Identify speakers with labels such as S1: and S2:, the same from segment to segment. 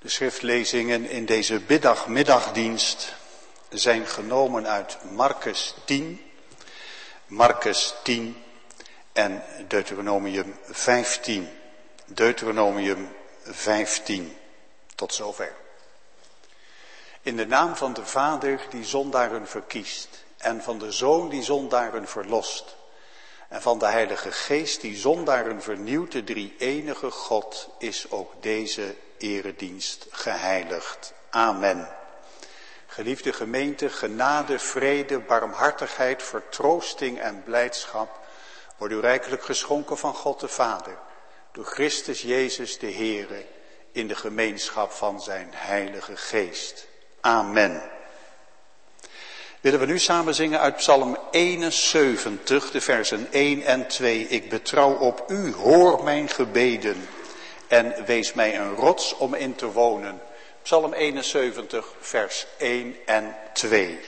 S1: De schriftlezingen in deze middagdienst zijn genomen uit Marcus 10 en Deuteronomium 15. Deuteronomium 15, tot zover. In de naam van de Vader die zondaren verkiest en van de Zoon die zondaren verlost en van de Heilige Geest die zondaren vernieuwt, de drie-enige God, is ook deze eredienst geheiligd. Amen. Geliefde gemeente, genade, vrede, barmhartigheid, vertroosting en blijdschap worden u rijkelijk geschonken van God de Vader, door Christus Jezus de Heere, in de gemeenschap van zijn Heilige Geest. Amen. Willen we nu samen zingen uit Psalm 71, de versen 1 en 2. Ik betrouw op u, hoor mijn gebeden en wees mij een rots om in te wonen. Psalm 71, vers 1 en 2.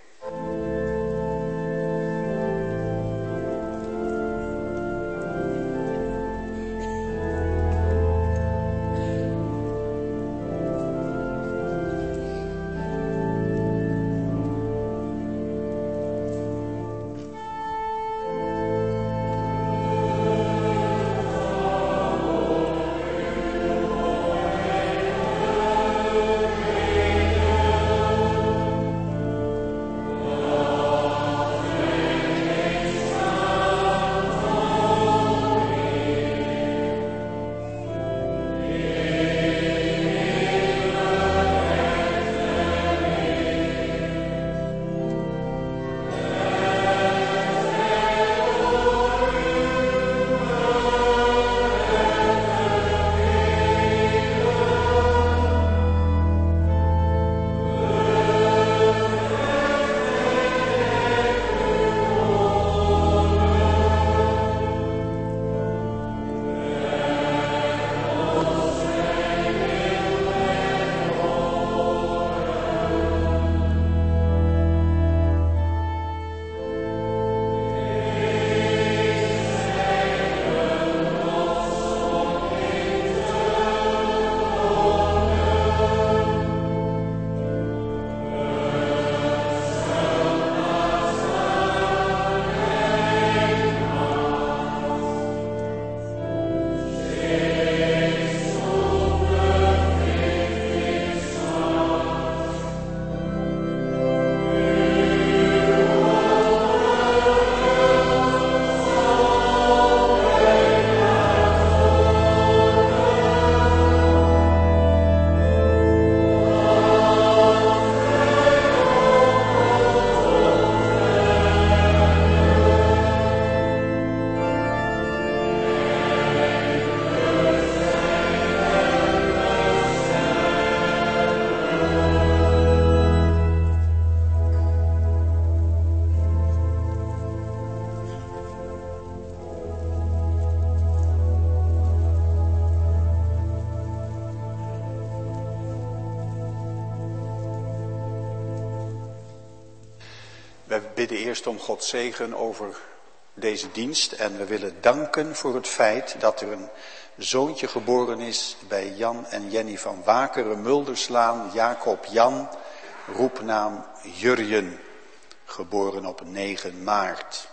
S1: We bidden eerst om Gods zegen over deze dienst en we willen danken voor het feit dat er een zoontje geboren is bij Jan en Jenny van Wakeren, Mulderslaan, Jacob Jan, roepnaam Jurjen, geboren op 9 maart.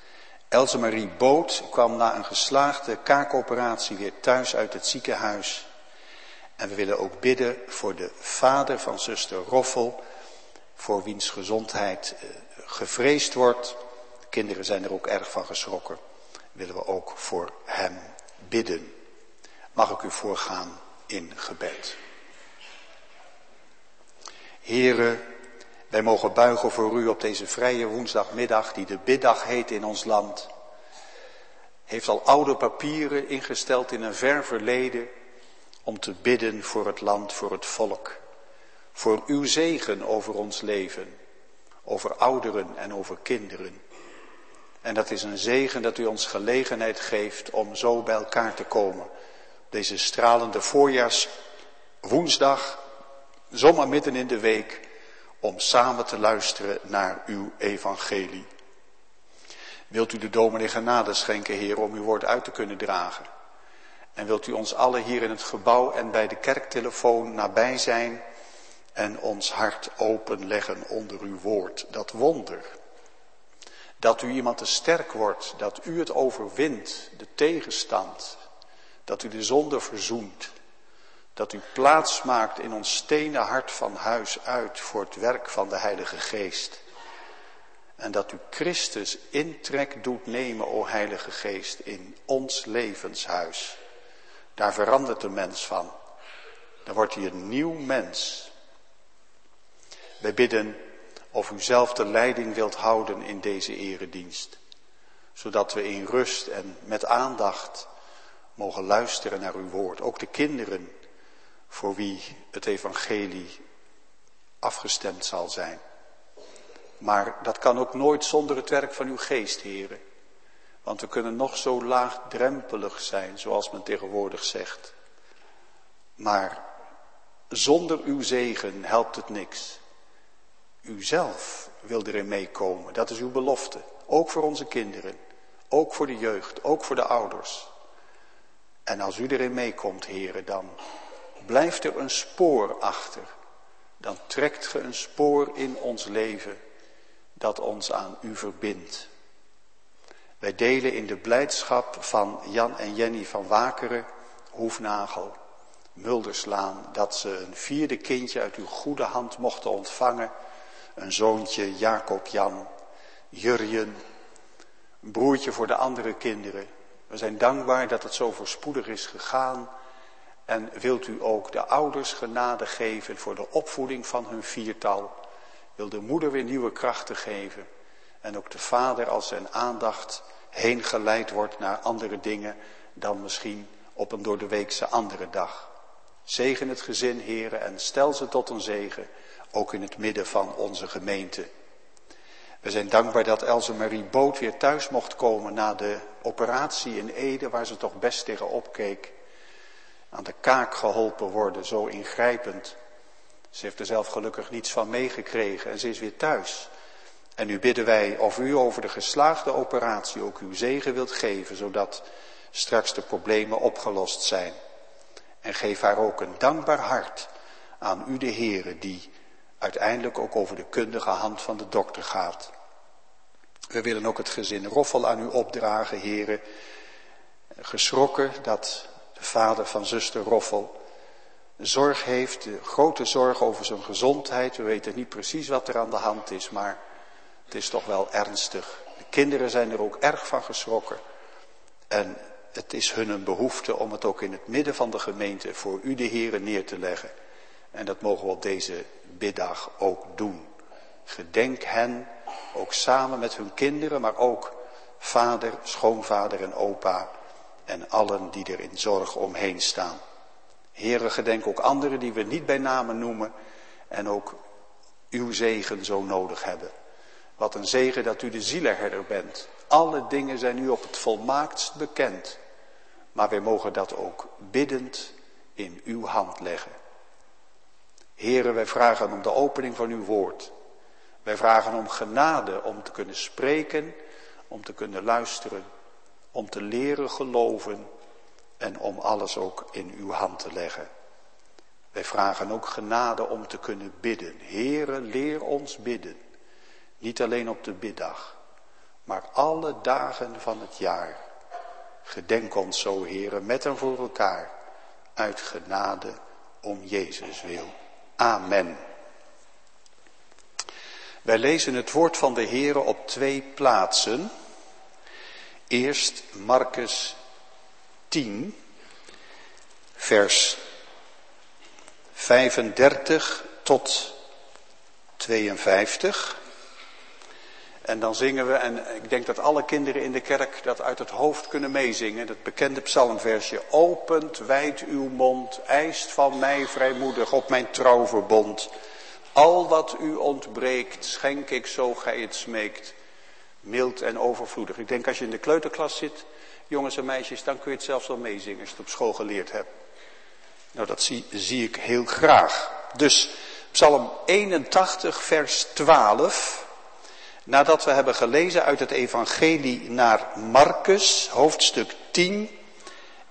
S1: Else Marie Boot kwam na een geslaagde kaakoperatie weer thuis uit het ziekenhuis. En we willen ook bidden voor de vader van zuster Roffel, voor wiens gezondheid gevreesd wordt. De kinderen zijn er ook erg van geschrokken. Willen we ook voor hem bidden. Mag ik u voorgaan in gebed. Here, wij mogen buigen voor u op deze vrije woensdagmiddag die de biddag heet in ons land. Heeft al oude papieren ingesteld in een ver verleden om te bidden voor het land, voor het volk. Voor uw zegen over ons leven, over ouderen en over kinderen. En dat is een zegen dat u ons gelegenheid geeft om zo bij elkaar te komen. Deze stralende voorjaarswoensdag, zomaar midden in de week, om samen te luisteren naar uw evangelie. Wilt u de dominee genade schenken, Heer, om uw woord uit te kunnen dragen. En wilt u ons allen hier in het gebouw en bij de kerktelefoon nabij zijn en ons hart openleggen onder uw woord. Dat wonder. Dat u iemand te sterk wordt, dat u het overwint, de tegenstand. Dat u de zonde verzoent. Dat u plaats maakt in ons stenen hart van huis uit voor het werk van de Heilige Geest. En dat u Christus intrek doet nemen, o Heilige Geest, in ons levenshuis. Daar verandert de mens van. Dan wordt hij een nieuw mens. Wij bidden of u zelf de leiding wilt houden in deze eredienst. Zodat we in rust en met aandacht mogen luisteren naar uw woord. Ook de kinderen voor wie het evangelie afgestemd zal zijn. Maar dat kan ook nooit zonder het werk van uw geest, heren. Want we kunnen nog zo laagdrempelig zijn, zoals men tegenwoordig zegt. Maar zonder uw zegen helpt het niks. U zelf wil erin meekomen, dat is uw belofte. Ook voor onze kinderen, ook voor de jeugd, ook voor de ouders. En als u erin meekomt, heren, dan blijft er een spoor achter. Dan trekt ge een spoor in ons leven dat ons aan u verbindt. Wij delen in de blijdschap van Jan en Jenny van Wakeren, Hoefnagel, Mulderslaan, dat ze een 4e kindje uit uw goede hand mochten ontvangen. Een zoontje, Jacob Jan, Jurjen, een broertje voor de andere kinderen. We zijn dankbaar dat het zo voorspoedig is gegaan. En wilt u ook de ouders genade geven voor de opvoeding van hun 4-tal. Wil de moeder weer nieuwe krachten geven. En ook de vader als zijn aandacht heen geleid wordt naar andere dingen dan misschien op een doordeweekse andere dag. Zegen het gezin, heren, en stel ze tot een zegen, ook in het midden van onze gemeente. We zijn dankbaar dat Else Marie Boot weer thuis mocht komen na de operatie in Ede, waar ze toch best tegenop keek. Aan de kaak geholpen worden, zo ingrijpend. Ze heeft er zelf gelukkig niets van meegekregen en ze is weer thuis. En nu bidden wij of u over de geslaagde operatie ook uw zegen wilt geven, zodat straks de problemen opgelost zijn. En geef haar ook een dankbaar hart aan u de Heere, die uiteindelijk ook over de kundige hand van de dokter gaat. We willen ook het gezin Roffel aan u opdragen, Heere. Geschrokken dat de vader van zuster Roffel zorg heeft, de grote zorg over zijn gezondheid. We weten niet precies wat er aan de hand is, maar het is toch wel ernstig. De kinderen zijn er ook erg van geschrokken. En het is hun een behoefte om het ook in het midden van de gemeente voor u de Heere neer te leggen. En dat mogen we op deze biddag ook doen. Gedenk hen, ook samen met hun kinderen, maar ook vader, schoonvader en opa en allen die er in zorg omheen staan. Heere, gedenk ook anderen die we niet bij namen noemen en ook uw zegen zo nodig hebben. Wat een zegen dat u de zielenherder bent. Alle dingen zijn u op het volmaaktst bekend. Maar wij mogen dat ook biddend in uw hand leggen. Heere, wij vragen om de opening van uw woord. Wij vragen om genade om te kunnen spreken, om te kunnen luisteren, om te leren geloven en om alles ook in uw hand te leggen. Wij vragen ook genade om te kunnen bidden. Heere, leer ons bidden. Niet alleen op de biddag, maar alle dagen van het jaar. Gedenk ons zo, Heere, met en voor elkaar, uit genade om Jezus wil. Amen. Wij lezen het woord van de Heere op 2 plaatsen. Eerst Markus 10, vers 35 tot 52. En dan zingen we, en ik denk dat alle kinderen in de kerk dat uit het hoofd kunnen meezingen, het bekende psalmversje. Opent wijd uw mond, eist van mij vrijmoedig op mijn trouwverbond. Al wat u ontbreekt, schenk ik zo gij het smeekt, mild en overvloedig. Ik denk als je in de kleuterklas zit, jongens en meisjes, dan kun je het zelfs wel meezingen als je het op school geleerd hebt. Nou, dat zie ik heel graag. Dus Psalm 81, vers 12... Nadat we hebben gelezen uit het evangelie naar Markus, hoofdstuk 10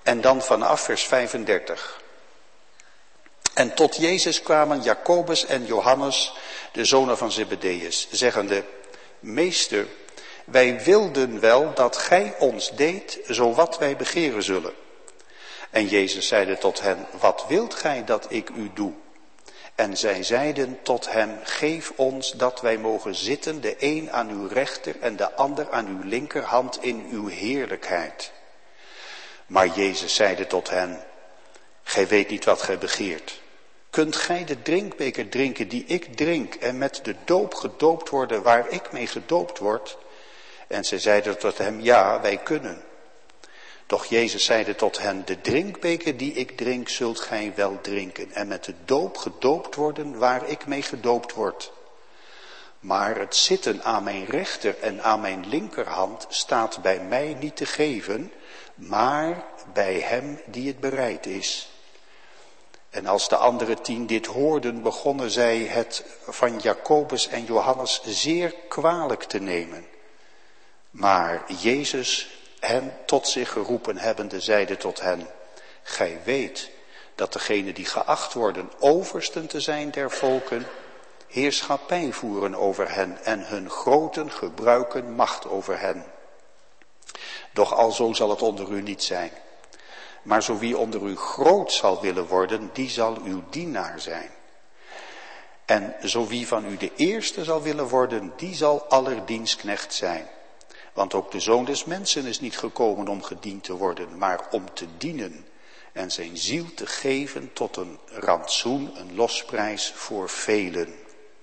S1: En dan vanaf vers 35. En tot Jezus kwamen Jacobus en Johannes, de zonen van Zebedeus, zeggende: Meester, wij wilden wel dat gij ons deedt, zowat wij begeren zullen. En Jezus zeide tot hen: Wat wilt gij dat ik u doe? En zij zeiden tot hem: Geef ons dat wij mogen zitten, de een aan uw rechter en de ander aan uw linkerhand in uw heerlijkheid. Maar Jezus zeide tot hen: Gij weet niet wat gij begeert. Kunt gij de drinkbeker drinken die ik drink en met de doop gedoopt worden waar ik mee gedoopt word? En zij zeiden tot hem: Ja, wij kunnen. Doch Jezus zeide tot hen: De drinkbeker die ik drink zult gij wel drinken en met de doop gedoopt worden waar ik mee gedoopt word. Maar het zitten aan mijn rechter en aan mijn linkerhand staat bij mij niet te geven, maar bij hem die het bereid is. En als de andere 10 dit hoorden, begonnen zij het van Jacobus en Johannes zeer kwalijk te nemen. Maar Jezus, hen tot zich geroepen hebbende, zeide tot hen: Gij weet dat degenen die geacht worden oversten te zijn der volken, heerschappij voeren over hen en hun groten gebruiken macht over hen. Doch alzo zal het onder u niet zijn. Maar zo wie onder u groot zal willen worden, die zal uw dienaar zijn. En zo wie van u de eerste zal willen worden, die zal aller dienstknecht zijn. Want ook de Zoon des Mensen is niet gekomen om gediend te worden, maar om te dienen en zijn ziel te geven tot een rantsoen, een losprijs voor velen.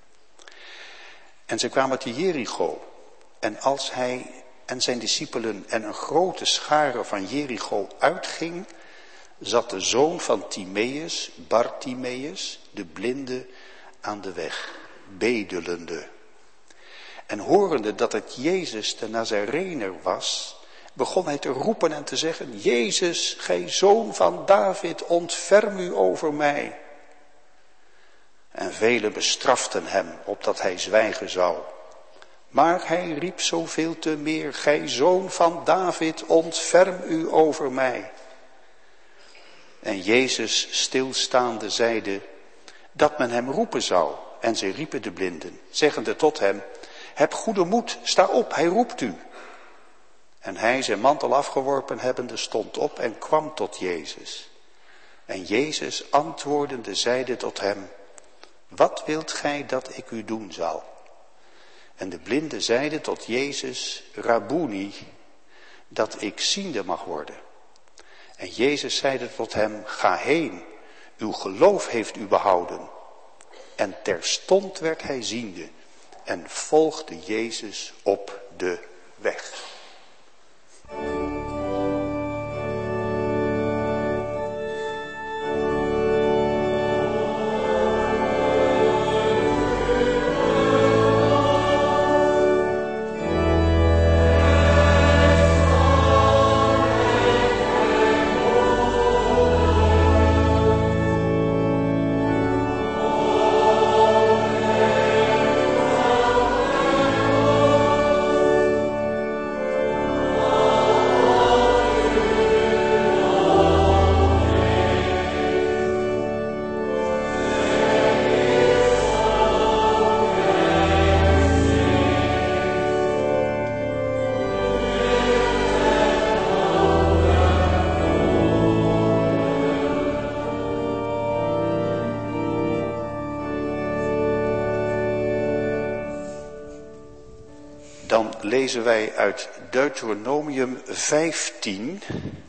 S1: En ze kwamen te Jericho. En als hij en zijn discipelen en een grote schare van Jericho uitging, zat de zoon van Timeus, Bartimeus, de blinde, aan de weg, bedelende. En horende dat het Jezus de Nazarener was, begon hij te roepen en te zeggen: Jezus, gij zoon van David, ontferm u over mij. En velen bestraften hem, opdat hij zwijgen zou. Maar hij riep zoveel te meer: Gij zoon van David, ontferm u over mij. En Jezus stilstaande zeide dat men hem roepen zou. En zij riepen de blinden, zeggende tot hem: Heb goede moed, sta op, hij roept u. En hij, zijn mantel afgeworpen hebbende, stond op en kwam tot Jezus. En Jezus antwoordende zeide tot hem: Wat wilt gij dat ik u doen zal? En de blinde zeide tot Jezus: Rabboni, dat ik ziende mag worden. En Jezus zeide tot hem: Ga heen, uw geloof heeft u behouden. En terstond werd hij ziende en volgde Jezus op de weg. Dan lezen wij uit Deuteronomium 15,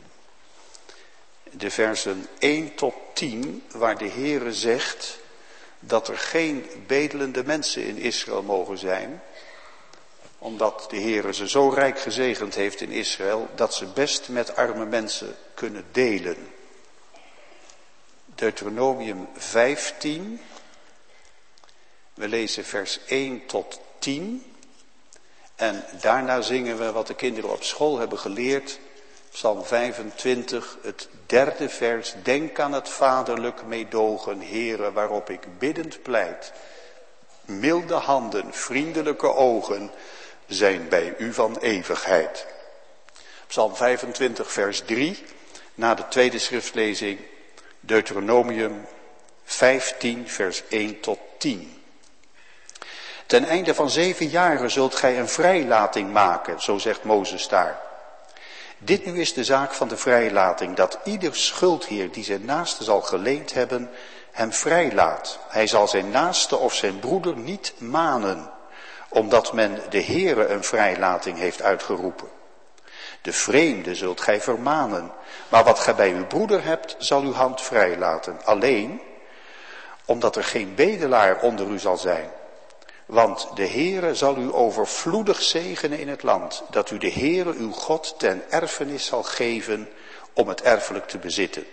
S1: de versen 1 tot 10, waar de Heere zegt dat er geen bedelende mensen in Israël mogen zijn, omdat de Heere ze zo rijk gezegend heeft in Israël, dat ze best met arme mensen kunnen delen. Deuteronomium 15, we lezen vers 1 tot 10. En daarna zingen we wat de kinderen op school hebben geleerd. Psalm 25, het 3e vers. Denk aan het vaderlijk meedogen, Heere, waarop ik biddend pleit. Milde handen, vriendelijke ogen zijn bij u van eeuwigheid. Psalm 25, vers 3. Na de tweede schriftlezing, Deuteronomium 15, vers 1 tot 10. Ten einde van 7 jaren zult gij een vrijlating maken, zo zegt Mozes daar. Dit nu is de zaak van de vrijlating, dat ieder schuldheer die zijn naaste zal geleend hebben, hem vrijlaat. Hij zal zijn naaste of zijn broeder niet manen, omdat men de Heere een vrijlating heeft uitgeroepen. De vreemde zult gij vermanen, maar wat gij bij uw broeder hebt, zal uw hand vrijlaten. Alleen, omdat er geen bedelaar onder u zal zijn. Want de Heere zal u overvloedig zegenen in het land, dat u de Heere uw God ten erfenis zal geven om het erfelijk te bezitten.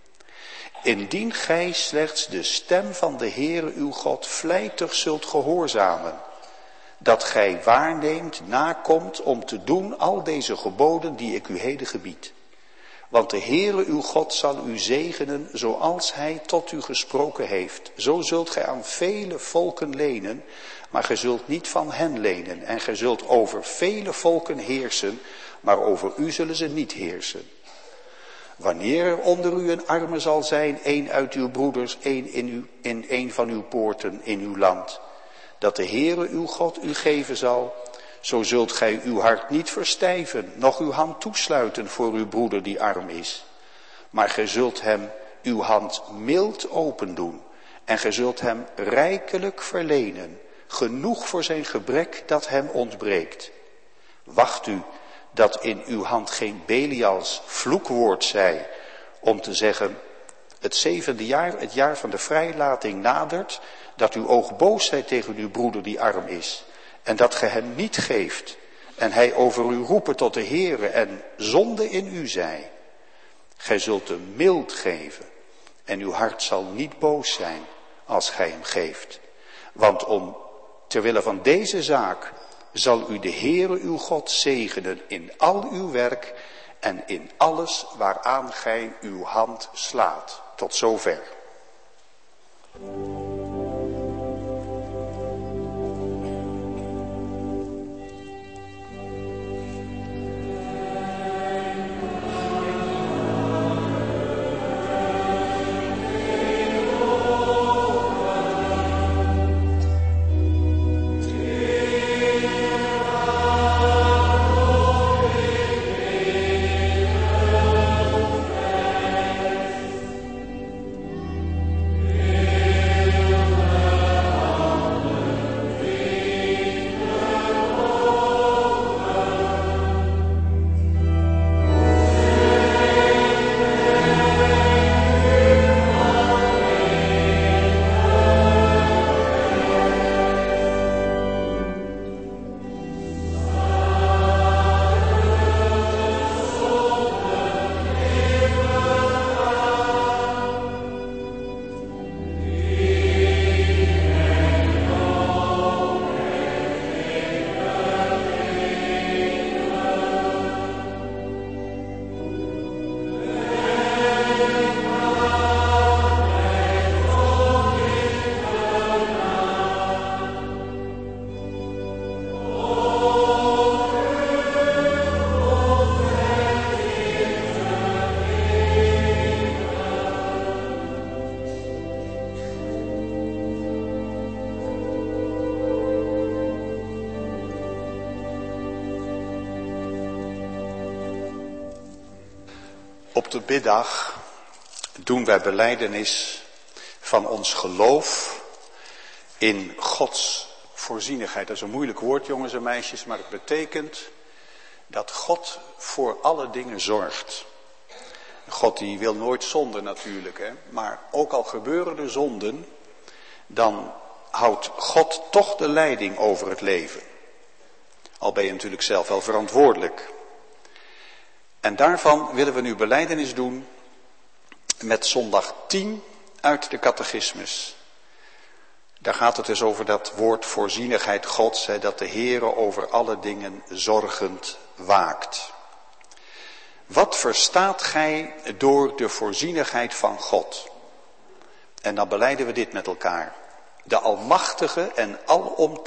S1: Indien gij slechts de stem van de Heere uw God vlijtig zult gehoorzamen, dat gij waarneemt, nakomt om te doen al deze geboden die ik u heden gebied. Want de Heere uw God zal u zegenen zoals hij tot u gesproken heeft. Zo zult gij aan vele volken lenen, maar gij zult niet van hen lenen. En gij zult over vele volken heersen, maar over u zullen ze niet heersen. Wanneer er onder u een arme zal zijn, een uit uw broeders, in een van uw poorten in uw land, dat de Heere uw God u geven zal, zo zult gij uw hart niet verstijven, noch uw hand toesluiten voor uw broeder die arm is. Maar gij zult hem uw hand mild open doen, en gij zult hem rijkelijk verlenen, genoeg voor zijn gebrek dat hem ontbreekt. Wacht u dat in uw hand geen Belials vloekwoord zij, om te zeggen, het 7e jaar, het jaar van de vrijlating nadert, dat uw oog boos zij tegen uw broeder die arm is, en dat ge hem niet geeft, en hij over u roepen tot de Heere, en zonde in u zij. Gij zult hem mild geven, en uw hart zal niet boos zijn, als gij hem geeft. Want terwille van deze zaak zal u de Heere uw God zegenen in al uw werk en in alles waaraan gij uw hand slaat. Tot zover. Op de biddag doen wij belijdenis van ons geloof in Gods voorzienigheid. Dat is een moeilijk woord, jongens en meisjes, maar het betekent dat God voor alle dingen zorgt. God die wil nooit zonde natuurlijk, hè? Maar ook al gebeuren er zonden, dan houdt God toch de leiding over het leven. Al ben je natuurlijk zelf wel verantwoordelijk. En daarvan willen we nu belijdenis doen met zondag 10 uit de catechismus. Daar gaat het dus over dat woord voorzienigheid Gods, dat de Heere over alle dingen zorgend waakt. Wat verstaat gij door de voorzienigheid van God? En dan belijden we dit met elkaar. De almachtige en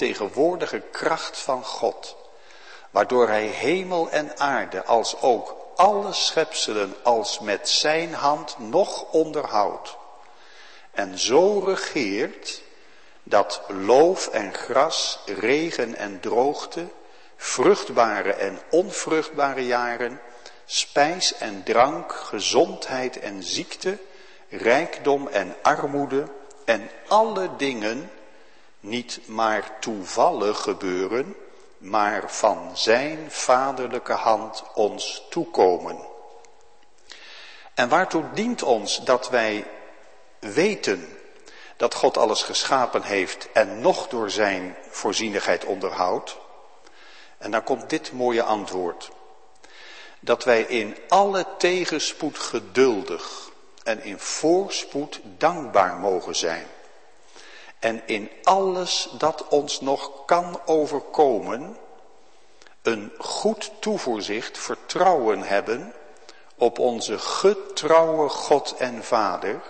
S1: alomtegenwoordige kracht van God, waardoor hij hemel en aarde als ook alle schepselen als met zijn hand nog onderhoudt. En zo regeert dat loof en gras, regen en droogte, vruchtbare en onvruchtbare jaren, spijs en drank, gezondheid en ziekte, rijkdom en armoede en alle dingen niet maar toevallig gebeuren, maar van zijn vaderlijke hand ons toekomen. En waartoe dient ons dat wij weten dat God alles geschapen heeft en nog door zijn voorzienigheid onderhoudt? En dan komt dit mooie antwoord. Dat wij in alle tegenspoed geduldig en in voorspoed dankbaar mogen zijn. En in alles dat ons nog kan overkomen, een goed toevoorzicht, vertrouwen hebben op onze getrouwe God en Vader,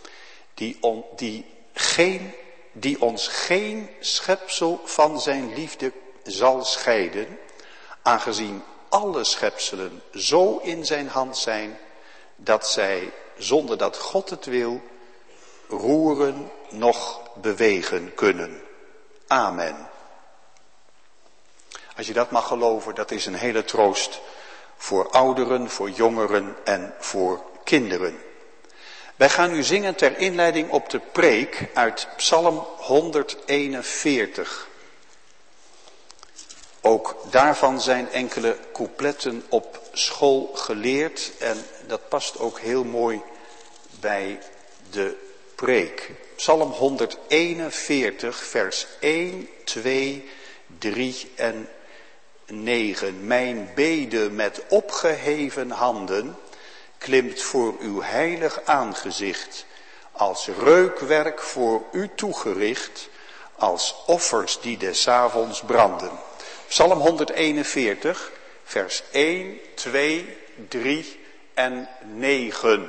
S1: die ons geen schepsel van zijn liefde zal scheiden, aangezien alle schepselen zo in zijn hand zijn, dat zij, zonder dat God het wil, roeren noch bewegen kunnen. Amen. Als je dat mag geloven, dat is een hele troost voor ouderen, voor jongeren en voor kinderen. Wij gaan nu zingen ter inleiding op de preek uit Psalm 141. Ook daarvan zijn enkele coupletten op school geleerd en dat past ook heel mooi bij de preek. Psalm 141, vers 1, 2, 3 en 9. Mijn bede met opgeheven handen klimt voor uw heilig aangezicht, als reukwerk voor u toegericht, als offers die des avonds branden. Psalm 141, vers 1, 2, 3 en 9.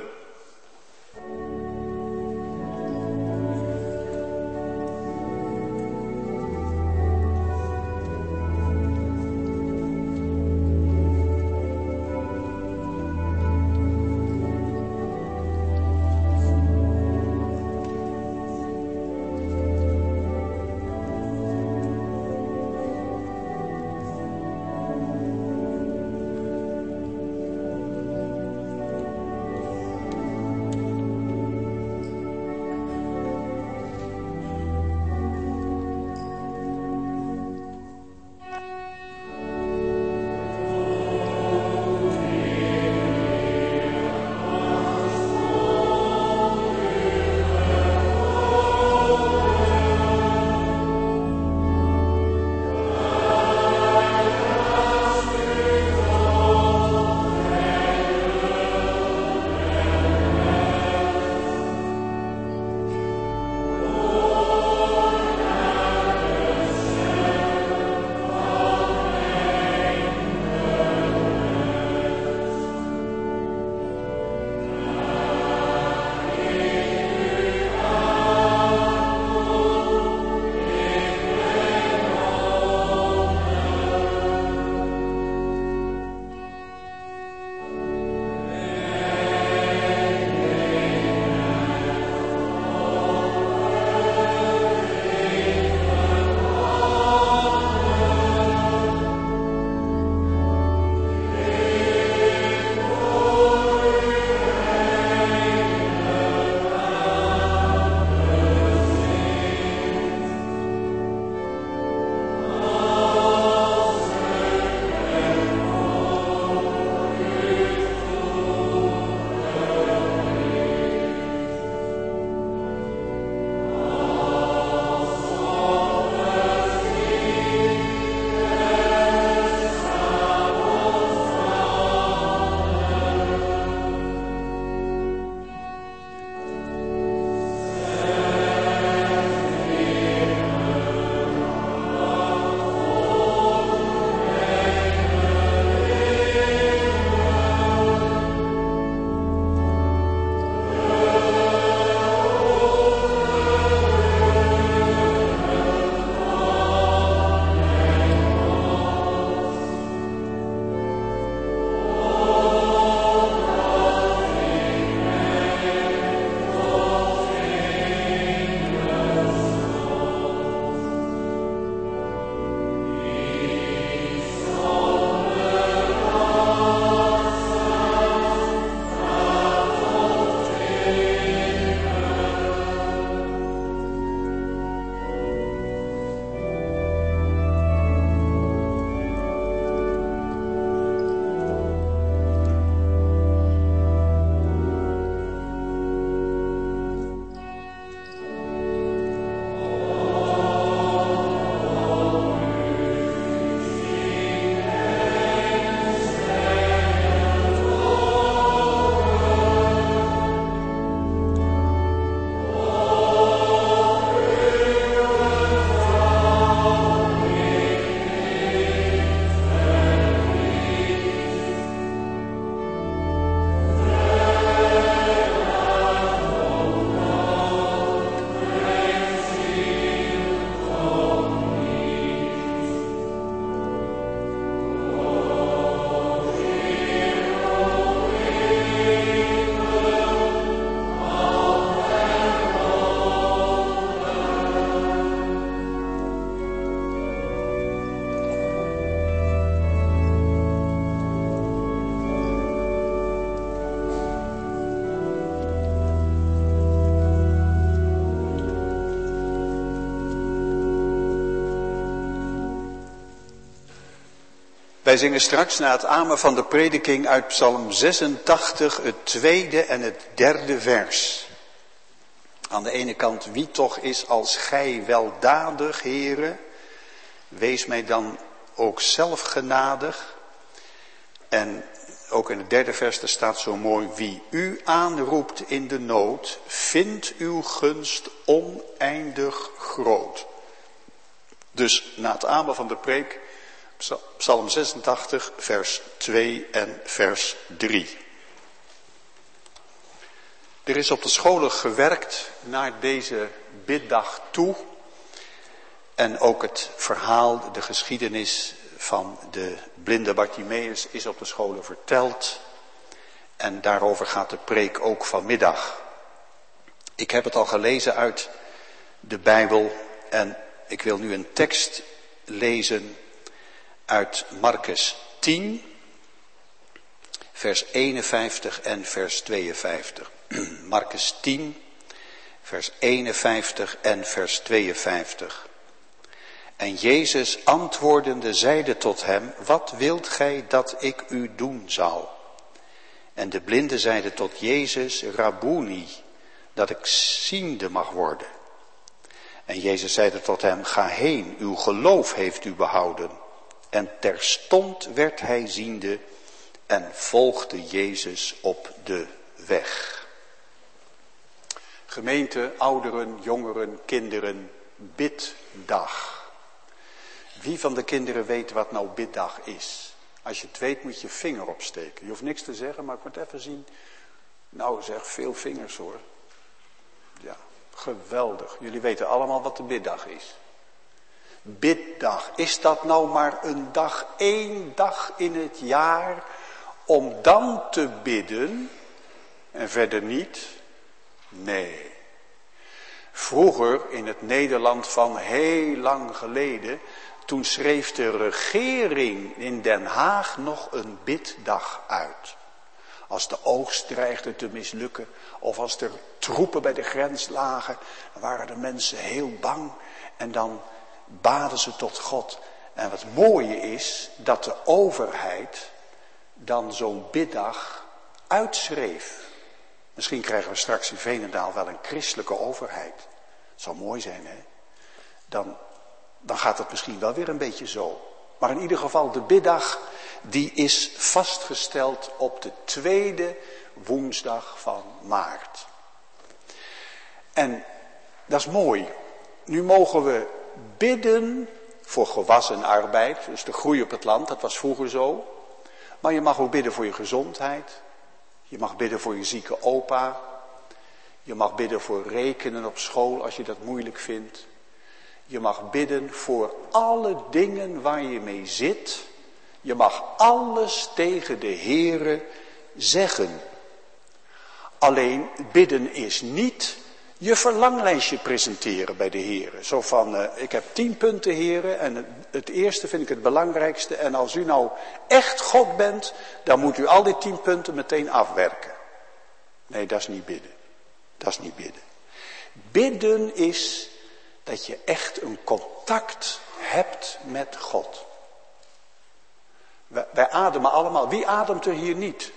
S1: Wij zingen straks na het amen van de prediking uit Psalm 86 het tweede en het derde vers. Aan de ene kant, wie toch is als gij weldadig, Heere, wees mij dan ook zelf genadig. En ook in het derde vers er staat zo mooi, wie u aanroept in de nood, vindt uw gunst oneindig groot. Dus na het amen van de preek, Psalm 86, vers 2 en vers 3. Er is op de scholen gewerkt naar deze biddag toe. En ook het verhaal, de geschiedenis van de blinde Bartimeus is op de scholen verteld. En daarover gaat de preek ook vanmiddag. Ik heb het al gelezen uit de Bijbel en ik wil nu een tekst lezen uit Markus 10, vers 51 en vers 52. Markus 10, vers 51 en vers 52. En Jezus antwoordende zeide tot hem, wat wilt gij dat ik u doen zal? En de blinde zeide tot Jezus, Rabboni, dat ik ziende mag worden. En Jezus zeide tot hem, ga heen, uw geloof heeft u behouden. En terstond werd hij ziende en volgde Jezus op de weg. Gemeente, ouderen, jongeren, kinderen, biddag. Wie van de kinderen weet wat nou biddag is? Als je het weet moet je vinger opsteken. Je hoeft niks te zeggen, maar ik moet even zien. Nou zeg, veel vingers hoor. Ja, geweldig. Jullie weten allemaal wat de biddag is. Biddag, is dat nou maar een dag, 1 dag in het jaar, om dan te bidden en verder niet? Nee. Vroeger in het Nederland van heel lang geleden, toen schreef de regering in Den Haag nog een biddag uit. Als de oogst dreigde te mislukken of als er troepen bij de grens lagen, dan waren de mensen heel bang en dan baden ze tot God. En wat mooie is dat de overheid dan zo'n biddag uitschreef. Misschien krijgen we straks in Veenendaal wel een christelijke overheid. Het zou mooi zijn, hè? Dan gaat het misschien wel weer een beetje zo. Maar in ieder geval, de biddag, die is vastgesteld op de 2e woensdag van maart. En dat is mooi. Nu mogen we bidden voor gewassen arbeid, dus de groei op het land, dat was vroeger zo. Maar je mag ook bidden voor je gezondheid. Je mag bidden voor je zieke opa. Je mag bidden voor rekenen op school als je dat moeilijk vindt. Je mag bidden voor alle dingen waar je mee zit. Je mag alles tegen de Heere zeggen. Alleen bidden is niet je verlanglijstje presenteren bij de Heere. Zo van, ik heb 10 punten, Heere, en het eerste vind ik het belangrijkste. En als u nou echt God bent, dan moet u al die 10 punten meteen afwerken. Nee, dat is niet bidden. Dat is niet bidden. Bidden is dat je echt een contact hebt met God. Wij ademen allemaal. Wie ademt er hier niet?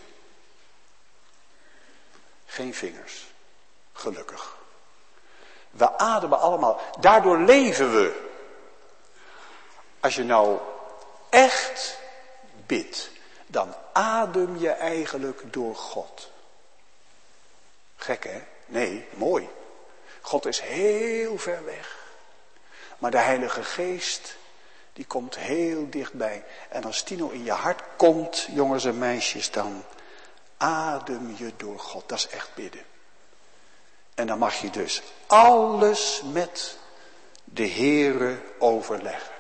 S1: Geen vingers. Gelukkig. We ademen allemaal. Daardoor leven we. Als je nou echt bidt, dan adem je eigenlijk door God. Gek hè? Nee, mooi. God is heel ver weg. Maar de Heilige Geest, die komt heel dichtbij. En als Tino in je hart komt, jongens en meisjes, dan adem je door God. Dat is echt bidden. En dan mag je dus alles met de Heere overleggen.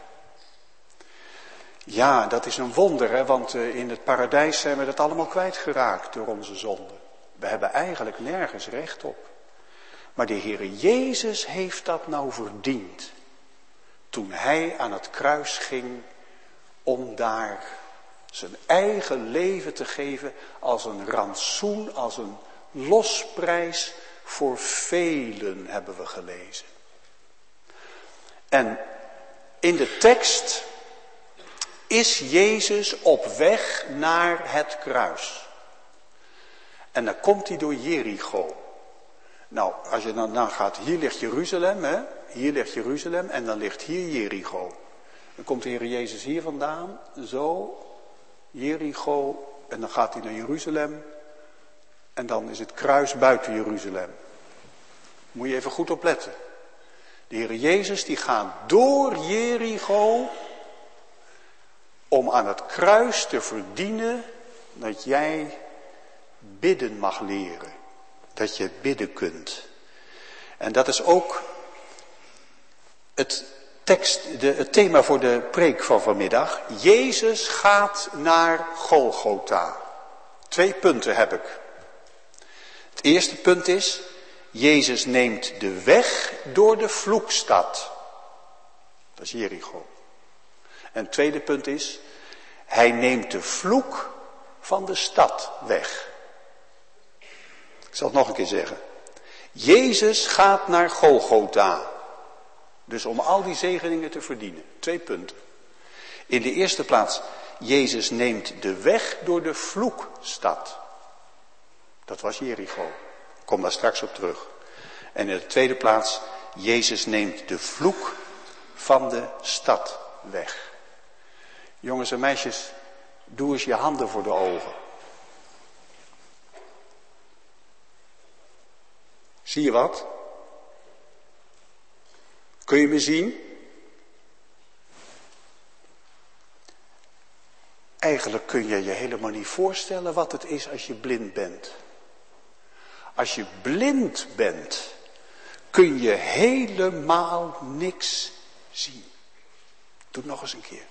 S1: Ja, dat is een wonder, hè, want in het paradijs zijn we dat allemaal kwijtgeraakt door onze zonde. We hebben eigenlijk nergens recht op. Maar de Heere Jezus heeft dat nou verdiend. Toen hij aan het kruis ging om daar zijn eigen leven te geven als een rantsoen, als een losprijs voor velen, hebben we gelezen. En in de tekst is Jezus op weg naar het kruis. En dan komt hij door Jericho. Nou, als je dan gaat, hier ligt Jeruzalem, hè? Hier ligt Jeruzalem en dan ligt hier Jericho. Dan komt de Heer Jezus hier vandaan, zo, Jericho, en dan gaat hij naar Jeruzalem. En dan is het kruis buiten Jeruzalem. Moet je even goed opletten. De Heer Jezus die gaat door Jericho om aan het kruis te verdienen dat jij bidden mag leren. Dat je bidden kunt. En dat is ook het thema voor de preek van vanmiddag. Jezus gaat naar Golgotha. 2 punten heb ik. Het eerste punt is, Jezus neemt de weg door de vloekstad. Dat is Jericho. En het tweede punt is, hij neemt de vloek van de stad weg. Ik zal het nog een keer zeggen. Jezus gaat naar Golgotha. Dus om al die zegeningen te verdienen. 2 punten. In de eerste plaats, Jezus neemt de weg door de vloekstad. Dat was Jericho. Ik kom daar straks op terug. En in de tweede plaats, Jezus neemt de vloek van de stad weg. Jongens en meisjes, doe eens je handen voor de ogen. Zie je wat? Kun je me zien? Eigenlijk kun je je helemaal niet voorstellen wat het is als je blind bent. Als je blind bent, kun je helemaal niks zien. Doe het nog eens een keer.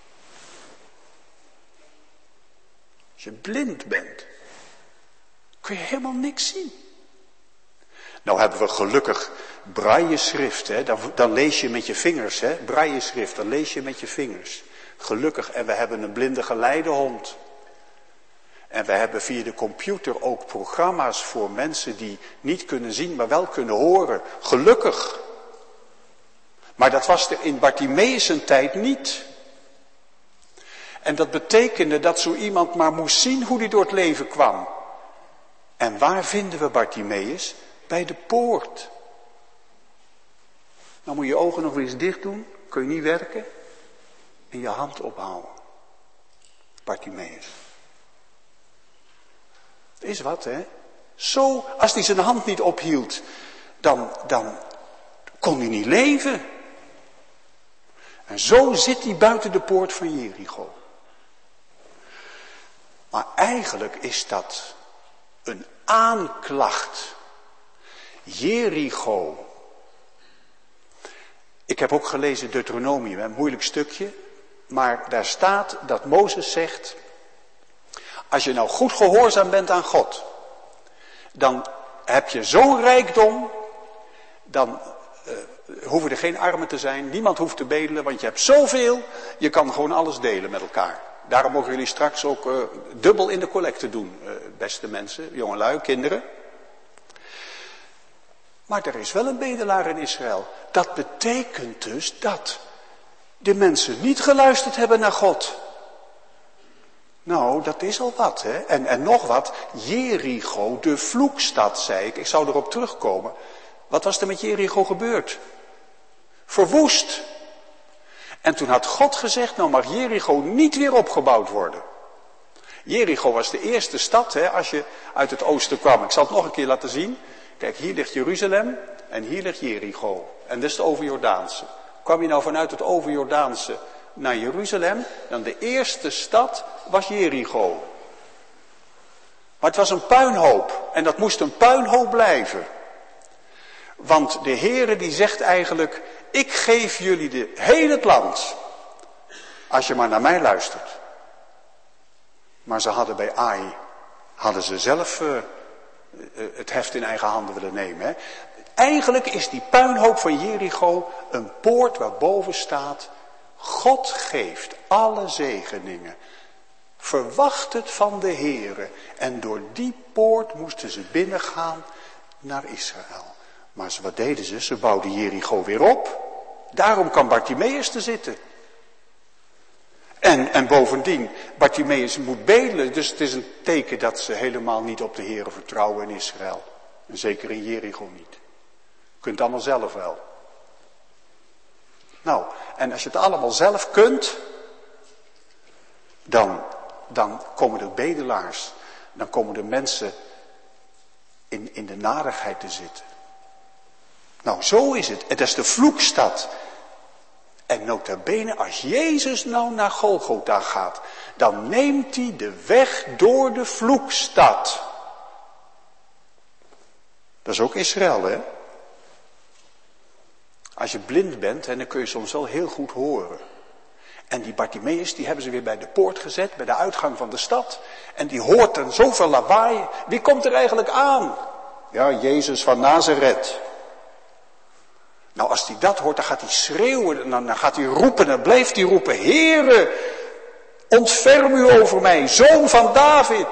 S1: Als je blind bent, kun je helemaal niks zien. Nou hebben we gelukkig brailleschrift, hè? Dan lees je met je vingers, hè? Brailleschrift, dan lees je met je vingers. Gelukkig, en we hebben een blinde geleidehond. En we hebben via de computer ook programma's voor mensen die niet kunnen zien, maar wel kunnen horen. Gelukkig. Maar dat was er in Bartimeus' zijn tijd niet. En dat betekende dat zo iemand maar moest zien hoe hij door het leven kwam. En waar vinden we Bartimeus? Bij de poort. Dan moet je ogen nog eens dicht doen. Kun je niet werken. En je hand ophouden. Bartimeus. Is wat, hè? Zo, als hij zijn hand niet ophield, dan kon hij niet leven. En zo zit hij buiten de poort van Jericho. Maar eigenlijk is dat een aanklacht. Jericho. Ik heb ook gelezen Deuteronomium, een moeilijk stukje. Maar daar staat dat Mozes zegt, als je nou goed gehoorzaam bent aan God, dan heb je zo'n rijkdom, dan hoeven er geen armen te zijn, niemand hoeft te bedelen, want je hebt zoveel, je kan gewoon alles delen met elkaar. Daarom mogen jullie straks ook dubbel in de collecte doen, beste mensen, jongelui, kinderen. Maar er is wel een bedelaar in Israël. Dat betekent dus dat de mensen niet geluisterd hebben naar God. Nou, dat is al wat, hè. En nog wat, Jericho, de vloekstad, zei ik. Ik zou erop terugkomen. Wat was er met Jericho gebeurd? Verwoest. En toen had God gezegd, nou mag Jericho niet weer opgebouwd worden. Jericho was de eerste stad, hè, als je uit het oosten kwam. Ik zal het nog een keer laten zien. Kijk, hier ligt Jeruzalem en hier ligt Jericho. En dat is de overjordaanse. Kwam je nou vanuit het overjordaanse naar Jeruzalem, dan de eerste stad was Jericho. Maar het was een puinhoop en dat moest een puinhoop blijven. Want de Heere die zegt eigenlijk, ik geef jullie heel het land, als je maar naar mij luistert. Maar ze hadden bij Ai, hadden ze zelf het heft in eigen handen willen nemen. Hè? Eigenlijk is die puinhoop van Jericho een poort waarboven staat, God geeft alle zegeningen. Verwacht het van de Heere. En door die poort moesten ze binnengaan naar Israël. Maar wat deden ze? Ze bouwden Jericho weer op. Daarom kan Bartimeus er zitten. En bovendien, Bartimeus moet bedelen, dus het is een teken dat ze helemaal niet op de Heere vertrouwen in Israël. En zeker in Jericho niet. Je kunt het allemaal zelf wel. Nou, en als je het allemaal zelf kunt, dan komen er bedelaars. Dan komen er mensen in de narigheid te zitten. Nou, zo is het. En dat is de vloekstad. En nota bene, als Jezus nou naar Golgotha gaat, dan neemt hij de weg door de vloekstad. Dat is ook Israël, hè? Als je blind bent, dan kun je soms wel heel goed horen. En die Bartimeus, die hebben ze weer bij de poort gezet, bij de uitgang van de stad. En die hoort dan zoveel lawaai. Wie komt er eigenlijk aan? Ja, Jezus van Nazareth. Nou, als hij dat hoort, dan gaat hij schreeuwen, dan gaat hij roepen, dan blijft hij roepen. Heere, ontferm u over mij, zoon van David.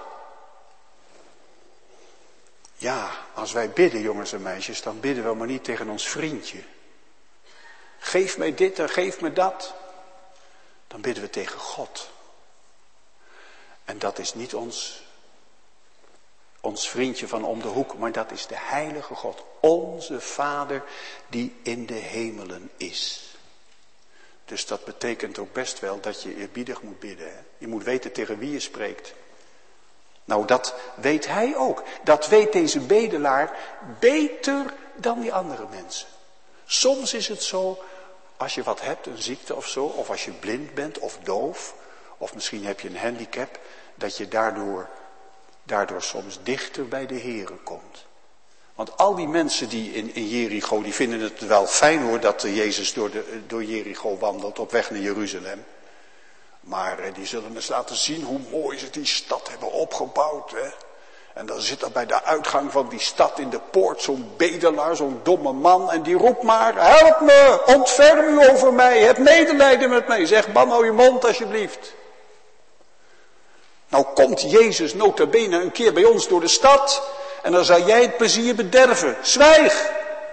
S1: Ja, als wij bidden, jongens en meisjes, dan bidden we maar niet tegen ons vriendje. Geef mij dit en geef me dat. Dan bidden we tegen God. En dat is niet ons vriendje van om de hoek, maar dat is de heilige God. Onze Vader die in de hemelen is. Dus dat betekent ook best wel dat je eerbiedig moet bidden. Hè? Je moet weten tegen wie je spreekt. Nou, dat weet hij ook. Dat weet deze bedelaar beter dan die andere mensen. Soms is het zo, als je wat hebt, een ziekte of zo, of als je blind bent of doof, of misschien heb je een handicap, dat je daardoor soms dichter bij de Here komt. Want al die mensen die in Jericho, die vinden het wel fijn hoor, dat Jezus door Jericho wandelt op weg naar Jeruzalem. Maar die zullen eens laten zien hoe mooi ze die stad hebben opgebouwd. Hè? En dan zit er bij de uitgang van die stad in de poort zo'n bedelaar, zo'n domme man. En die roept maar, help me, ontferm u over mij, heb medelijden met mij. Zeg, man, hou je mond alsjeblieft. Nou komt Jezus nota bene een keer bij ons door de stad. En dan zal jij het plezier bederven. Zwijg!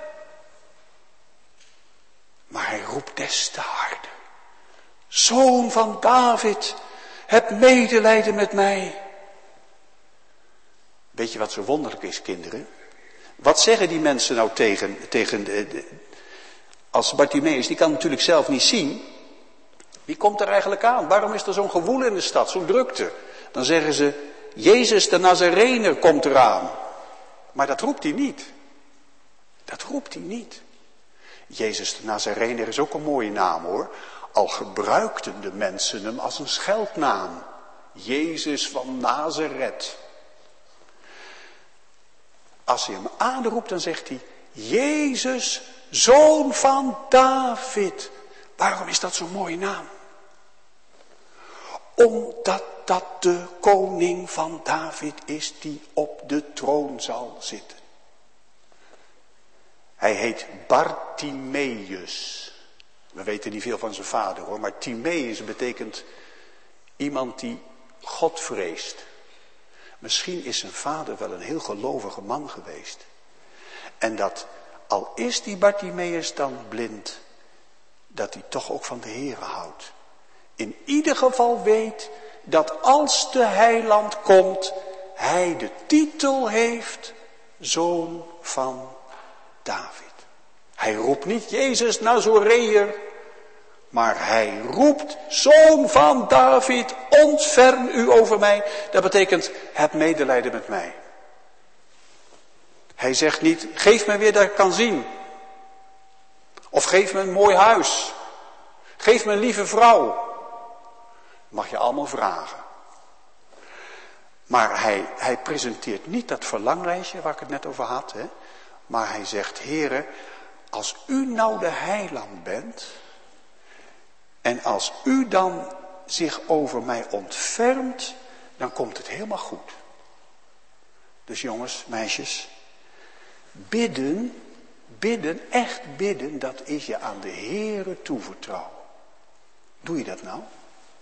S1: Maar hij roept des te harder. Zoon van David, heb medelijden met mij. Weet je wat zo wonderlijk is, kinderen? Wat zeggen die mensen nou tegen als Bartimeus, die kan natuurlijk zelf niet zien. Wie komt er eigenlijk aan? Waarom is er zo'n gewoel in de stad, zo'n drukte? Dan zeggen ze, Jezus de Nazarener komt eraan. Maar dat roept hij niet. Dat roept hij niet. Jezus de Nazarener is ook een mooie naam hoor. Al gebruikten de mensen hem als een scheldnaam. Jezus van Nazareth. Als hij hem aanroept, dan zegt hij, Jezus, zoon van David. Waarom is dat zo'n mooie naam? Omdat dat de koning van David is die op de troon zal zitten. Hij heet Bartimeus. We weten niet veel van zijn vader hoor, maar Timeus betekent iemand die God vreest. Misschien is zijn vader wel een heel gelovige man geweest. En dat, al is die Bartimeus dan blind, dat hij toch ook van de Heere houdt. In ieder geval weet dat als de heiland komt, hij de titel heeft, zoon van David. Hij roept niet Jezus Nazoreër, maar hij roept, zoon van David, ontferm u over mij. Dat betekent, heb medelijden met mij. Hij zegt niet, geef me weer dat ik kan zien. Of geef me een mooi huis. Geef me een lieve vrouw. Mag je allemaal vragen. Maar hij presenteert niet dat verlanglijstje waar ik het net over had. Hè? Maar hij zegt, Heere, als u nou de heiland bent. En als u dan zich over mij ontfermt. Dan komt het helemaal goed. Dus jongens, meisjes. Bidden, echt bidden, dat is je aan de Heere toevertrouwen. Doe je dat nou?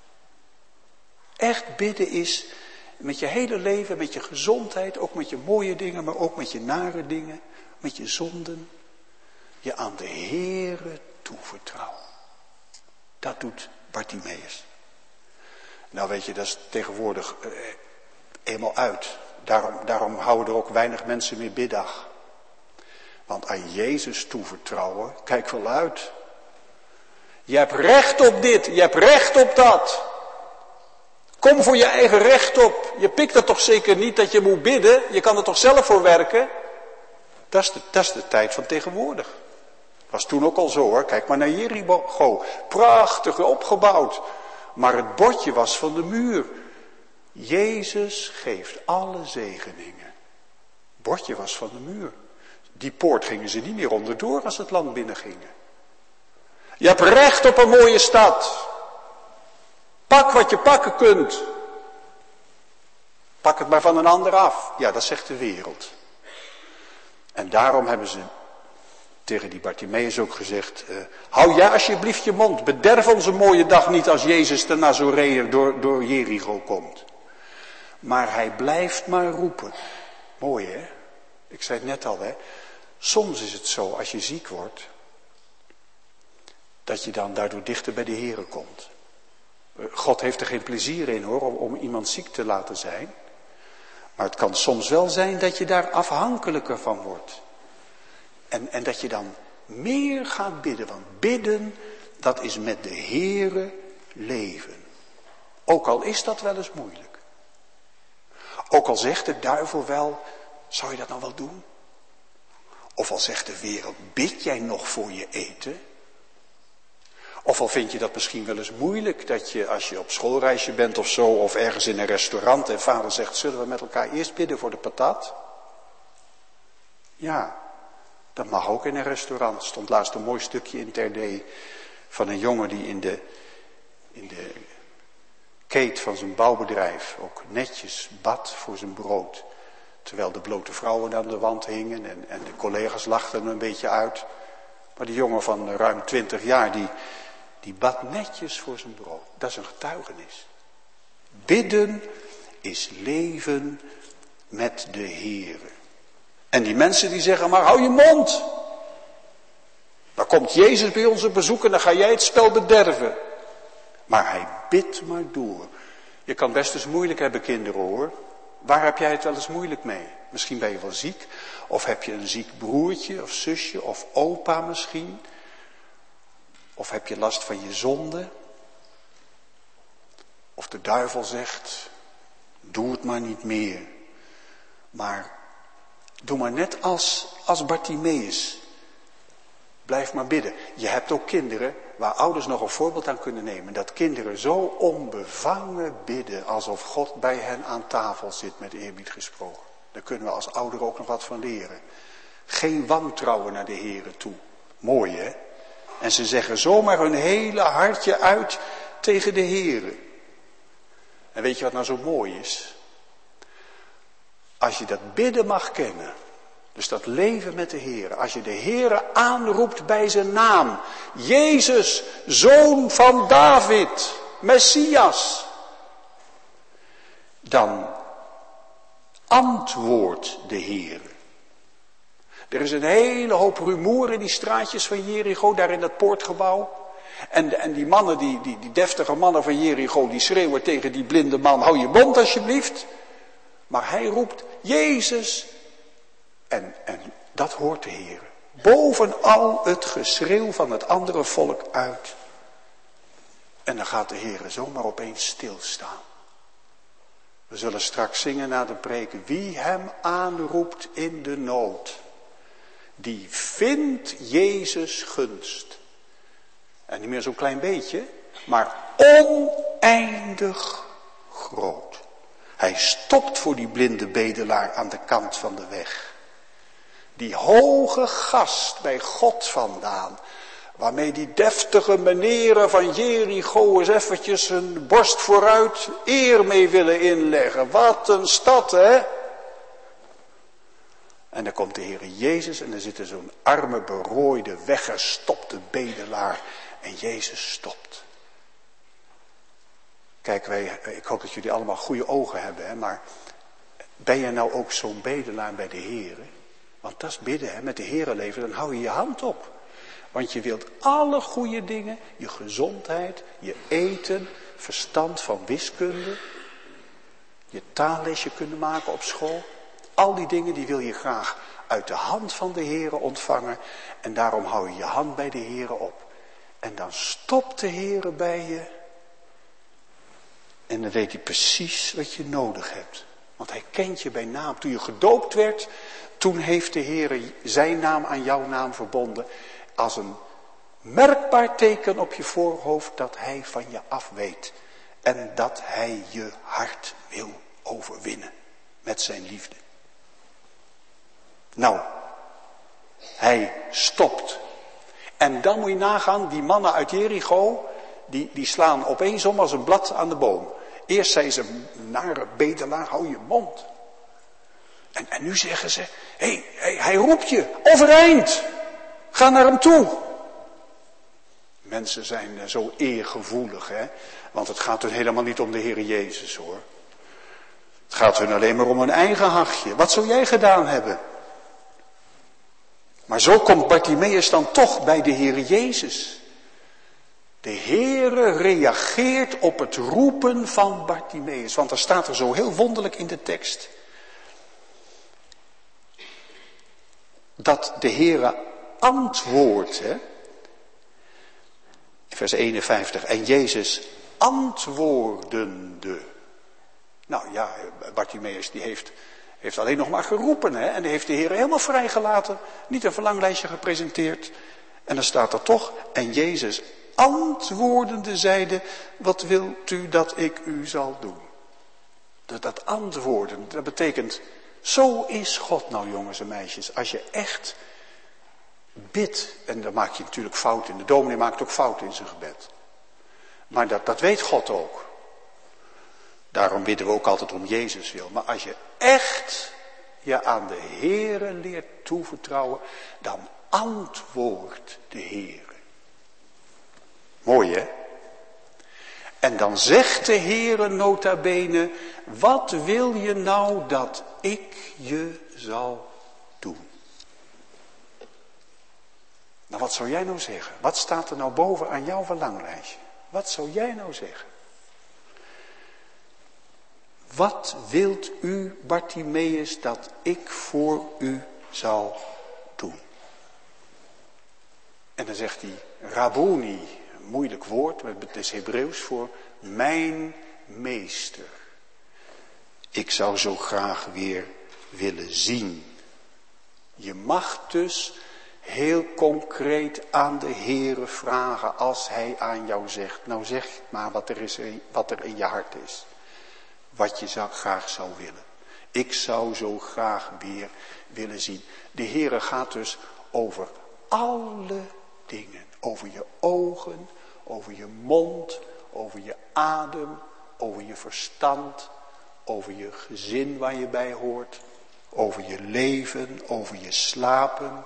S1: Echt bidden is met je hele leven, met je gezondheid, ook met je mooie dingen, maar ook met je nare dingen, met je zonden, je aan de Heere toevertrouwen. Dat doet Bartimeus. Nou weet je, dat is tegenwoordig eenmaal uit. Daarom houden er ook weinig mensen meer biddag. Want aan Jezus toevertrouwen, kijk wel uit. Je hebt recht op dit, je hebt recht op dat. Kom voor je eigen recht op. Je pikt het toch zeker niet dat je moet bidden? Je kan er toch zelf voor werken? Dat is de tijd van tegenwoordig. Was toen ook al zo hoor. Kijk maar naar Jericho. Prachtig opgebouwd. Maar het bordje was van de muur. Jezus geeft alle zegeningen. Het bordje was van de muur. Die poort gingen ze niet meer onderdoor als het land binnengingen. Je hebt recht op een mooie stad. Pak wat je pakken kunt. Pak het maar van een ander af. Ja, dat zegt de wereld. En daarom hebben ze tegen die Bartimeus ook gezegd, hou ja alsjeblieft je mond. Bederf onze mooie dag niet als Jezus de Nazoreër door Jericho komt. Maar hij blijft maar roepen. Mooi hè? Ik zei het net al hè. Soms is het zo als je ziek wordt, dat je dan daardoor dichter bij de Here komt. God heeft er geen plezier in hoor, om iemand ziek te laten zijn. Maar het kan soms wel zijn dat je daar afhankelijker van wordt. En dat je dan meer gaat bidden. Want bidden, dat is met de Here leven. Ook al is dat wel eens moeilijk. Ook al zegt de duivel wel, zou je dat nou wel doen? Of al zegt de wereld, bid jij nog voor je eten? Of al vind je dat misschien wel eens moeilijk, dat je als je op schoolreisje bent of zo, of ergens in een restaurant en vader zegt, zullen we met elkaar eerst bidden voor de patat? Ja, dat mag ook in een restaurant. Er stond laatst een mooi stukje in Terdee van een jongen die in de keet van zijn bouwbedrijf ook netjes bad voor zijn brood. Terwijl de blote vrouwen aan de wand hingen en de collega's lachten er een beetje uit. Maar die jongen van ruim 20 jaar, die bad netjes voor zijn brood. Dat is een getuigenis. Bidden is leven met de Heere. En die mensen die zeggen, maar hou je mond. Dan komt Jezus bij ons op bezoek en dan ga jij het spel bederven. Maar hij bidt maar door. Je kan best eens moeilijk hebben kinderen hoor. Waar heb jij het wel eens moeilijk mee? Misschien ben je wel ziek. Of heb je een ziek broertje of zusje of opa misschien. Of heb je last van je zonde. Of de duivel zegt, doe het maar niet meer. Maar doe maar net als Bartimeus. Blijf maar bidden. Je hebt ook kinderen waar ouders nog een voorbeeld aan kunnen nemen. Dat kinderen zo onbevangen bidden alsof God bij hen aan tafel zit, met eerbied gesproken. Daar kunnen we als ouder ook nog wat van leren. Geen wantrouwen naar de Here toe. Mooi hè? En ze zeggen zomaar hun hele hartje uit tegen de Here. En weet je wat nou zo mooi is? Als je dat bidden mag kennen, dus dat leven met de Here, als je de Here aanroept bij zijn naam, Jezus, zoon van David, Messias, dan antwoordt de Here. Er is een hele hoop rumoer in die straatjes van Jericho, daar in dat poortgebouw. En die mannen, die deftige mannen van Jericho, die schreeuwen tegen die blinde man, hou je mond alsjeblieft. Maar hij roept, Jezus. En dat hoort de Heer. Boven al het geschreeuw van het andere volk uit. En dan gaat de Heer zomaar opeens stilstaan. We zullen straks zingen na de preken. Wie hem aanroept in de nood, die vindt Jezus gunst. En niet meer zo'n klein beetje, maar oneindig groot. Hij stopt voor die blinde bedelaar aan de kant van de weg. Die hoge gast bij God vandaan, waarmee die deftige meneren van Jericho eens eventjes hun borst vooruit eer mee willen inleggen. Wat een stad, hè? En dan komt de Heer Jezus en er zit er zo'n arme, berooide, weggestopte bedelaar. En Jezus stopt. Kijk, ik hoop dat jullie allemaal goede ogen hebben, hè, maar ben je nou ook zo'n bedelaar bij de Heer? Want dat is bidden, hè, met de Heer leven, dan hou je je hand op. Want je wilt alle goede dingen, je gezondheid, je eten, verstand van wiskunde, je taallesje kunnen maken op school. Al die dingen die wil je graag uit de hand van de Heere ontvangen. En daarom hou je je hand bij de Heere op. En dan stopt de Heere bij je. En dan weet hij precies wat je nodig hebt. Want hij kent je bij naam. Toen je gedoopt werd, toen heeft de Heere zijn naam aan jouw naam verbonden. Als een merkbaar teken op je voorhoofd dat hij van je af weet. En dat hij je hart wil overwinnen met zijn liefde. Nou, hij stopt. En dan moet je nagaan, die mannen uit Jericho, die slaan opeens om als een blad aan de boom. Eerst zei ze, nare bedelaar, hou je mond. En nu zeggen ze, hij roept je, overeind. Ga naar hem toe. Mensen zijn zo eergevoelig, hè. Want het gaat hun helemaal niet om de Heer Jezus, hoor. Het gaat hun alleen maar om hun eigen hachje. Wat zou jij gedaan hebben? Maar zo komt Bartimeus dan toch bij de Heer Jezus. De Heere reageert op het roepen van Bartimeus. Want dat staat er zo heel wonderlijk in de tekst. Dat de Heere antwoordt. Hè? Vers 51. En Jezus antwoordende. Nou ja, Bartimeus die heeft alleen nog maar geroepen. Hè? En die heeft de Heer helemaal vrijgelaten. Niet een verlanglijstje gepresenteerd. En dan staat er toch. En Jezus antwoordende zeide. Wat wilt u dat ik u zal doen? Dat antwoorden, dat betekent. Zo is God nou, jongens en meisjes. Als je echt bidt. En dan maak je natuurlijk fouten. De dominee maakt ook fouten in zijn gebed. Maar dat weet God ook. Daarom bidden we ook altijd om Jezus wil. Maar als je echt je aan de Heere leert toevertrouwen, dan antwoordt de Heere. Mooi, hè? En dan zegt de Heere nota bene, wat wil je nou dat ik je zal doen? Nou, wat zou jij nou zeggen? Wat staat er nou boven aan jouw verlanglijstje? Wat zou jij nou zeggen? Wat wilt u, Bartimeus, dat ik voor u zal doen? En dan zegt hij, Rabboni, een moeilijk woord, maar het is Hebreeuws voor mijn meester. Ik zou zo graag weer willen zien. Je mag dus heel concreet aan de Heere vragen als hij aan jou zegt. Nou zeg maar wat er in je hart is. Wat je graag zou willen. Ik zou zo graag weer willen zien. De Heere gaat dus over alle dingen. Over je ogen, over je mond, over je adem, over je verstand, over je gezin waar je bij hoort, over je leven, over je slapen.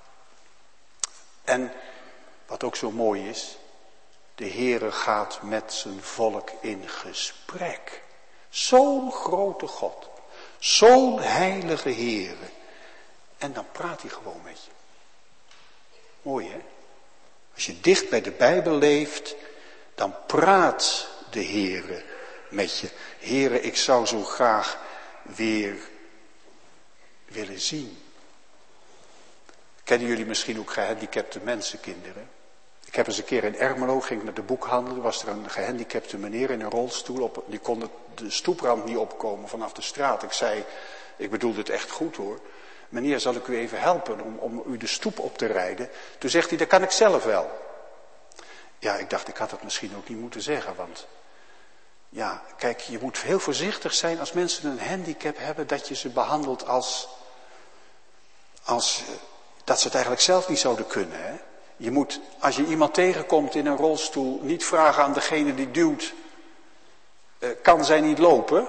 S1: En wat ook zo mooi is, de Heere gaat met zijn volk in gesprek. Zo'n grote God, zo'n heilige Heere. En dan praat hij gewoon met je. Mooi, hè? Als je dicht bij de Bijbel leeft, dan praat de Heere met je. Heere, ik zou zo graag weer willen zien. Kennen jullie misschien ook gehandicapte mensenkinderen? Ik heb eens een keer in Ermelo, ging ik naar de boekhandel, was er een gehandicapte meneer in een rolstoel, die kon de stoeprand niet opkomen vanaf de straat. Ik zei, ik bedoelde het echt goed hoor. Meneer, zal ik u even helpen om u de stoep op te rijden? Toen zegt hij, dat kan ik zelf wel. Ja, ik dacht, ik had dat misschien ook niet moeten zeggen, want ja, kijk, je moet heel voorzichtig zijn als mensen een handicap hebben, dat je ze behandelt als dat ze het eigenlijk zelf niet zouden kunnen, hè? Je moet, als je iemand tegenkomt in een rolstoel, niet vragen aan degene die duwt, kan zij niet lopen?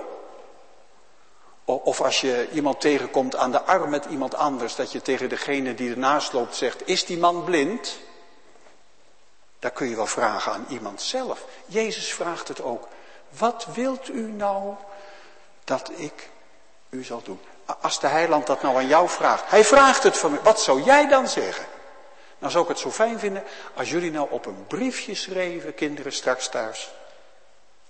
S1: Of als je iemand tegenkomt aan de arm met iemand anders, dat je tegen degene die ernaast loopt zegt, is die man blind? Daar kun je wel vragen aan iemand zelf. Jezus vraagt het ook. Wat wilt u nou dat ik u zal doen? Als de heiland dat nou aan jou vraagt. Hij vraagt het van me. Wat zou jij dan zeggen? Nou zou ik het zo fijn vinden als jullie nou op een briefje schreven, kinderen straks thuis.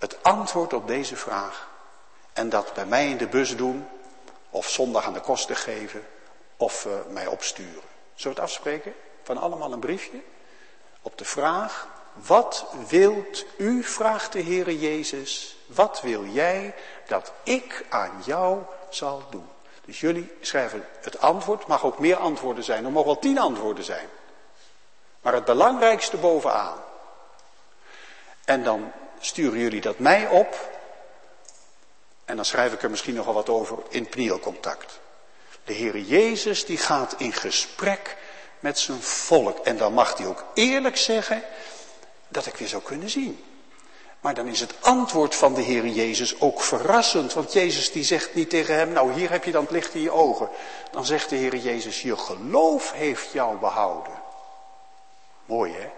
S1: het antwoord op deze vraag. En dat bij mij in de bus doen, of zondag aan de kosten geven, of mij opsturen. Zullen we het afspreken? Van allemaal een briefje. Op de vraag, wat wilt u, vraagt de Heere Jezus, wat wil jij dat ik aan jou zal doen? Dus jullie schrijven het antwoord, mag ook meer antwoorden zijn, er mogen wel 10 antwoorden zijn. Maar het belangrijkste bovenaan. En dan sturen jullie dat mij op. En dan schrijf ik er misschien nogal wat over in Pnielcontact. De Heere Jezus die gaat in gesprek met zijn volk. En dan mag hij ook eerlijk zeggen dat ik weer zou kunnen zien. Maar dan is het antwoord van de Heere Jezus ook verrassend. Want Jezus die zegt niet tegen hem, nou hier heb je dan het licht in je ogen. Dan zegt de Heere Jezus, je geloof heeft jou behouden. Mooi hè?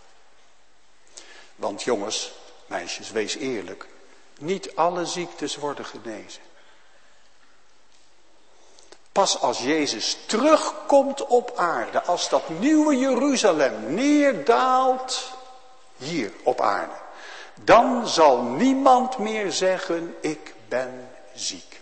S1: Want jongens, meisjes, wees eerlijk. Niet alle ziektes worden genezen. Pas als Jezus terugkomt op aarde, als dat nieuwe Jeruzalem neerdaalt hier op aarde, dan zal niemand meer zeggen, ik ben ziek.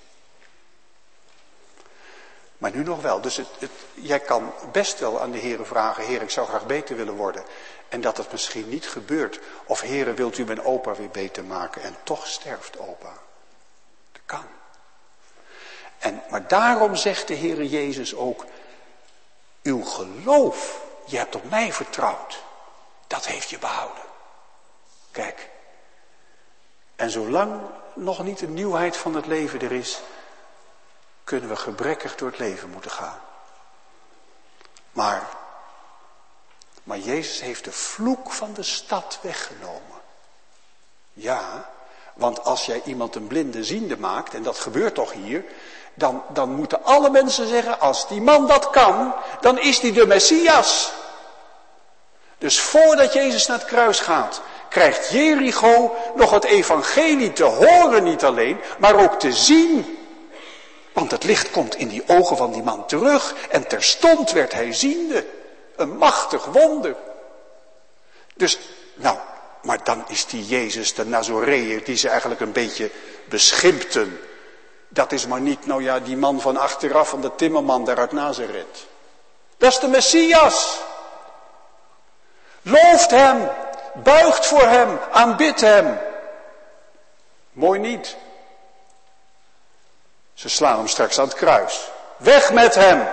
S1: Maar nu nog wel. Dus jij kan best wel aan de Heere vragen, Heer, ik zou graag beter willen worden. En dat het misschien niet gebeurt. Of Heere, wilt u mijn opa weer beter maken? En toch sterft opa. Dat kan. Maar daarom zegt de Heere Jezus ook, uw geloof, je hebt op mij vertrouwd. Dat heeft je behouden. Kijk. En zolang nog niet de nieuwheid van het leven er is, kunnen we gebrekkig door het leven moeten gaan. Maar Jezus heeft de vloek van de stad weggenomen. Ja, want als jij iemand een blinde ziende maakt, en dat gebeurt toch hier, dan moeten alle mensen zeggen, als die man dat kan, dan is die de Messias. Dus voordat Jezus naar het kruis gaat, krijgt Jericho nog het evangelie te horen niet alleen, maar ook te zien. Want het licht komt in die ogen van die man terug en terstond werd hij ziende. Een machtig wonder. Dus, maar dan is die Jezus de Nazoreër die ze eigenlijk een beetje beschimpten. Dat is maar niet, die man van achteraf van de timmerman daar uit Nazareth. Dat is de Messias. Looft hem, buigt voor hem, aanbidt hem. Mooi niet. Ze slaan hem straks aan het kruis. Weg met hem.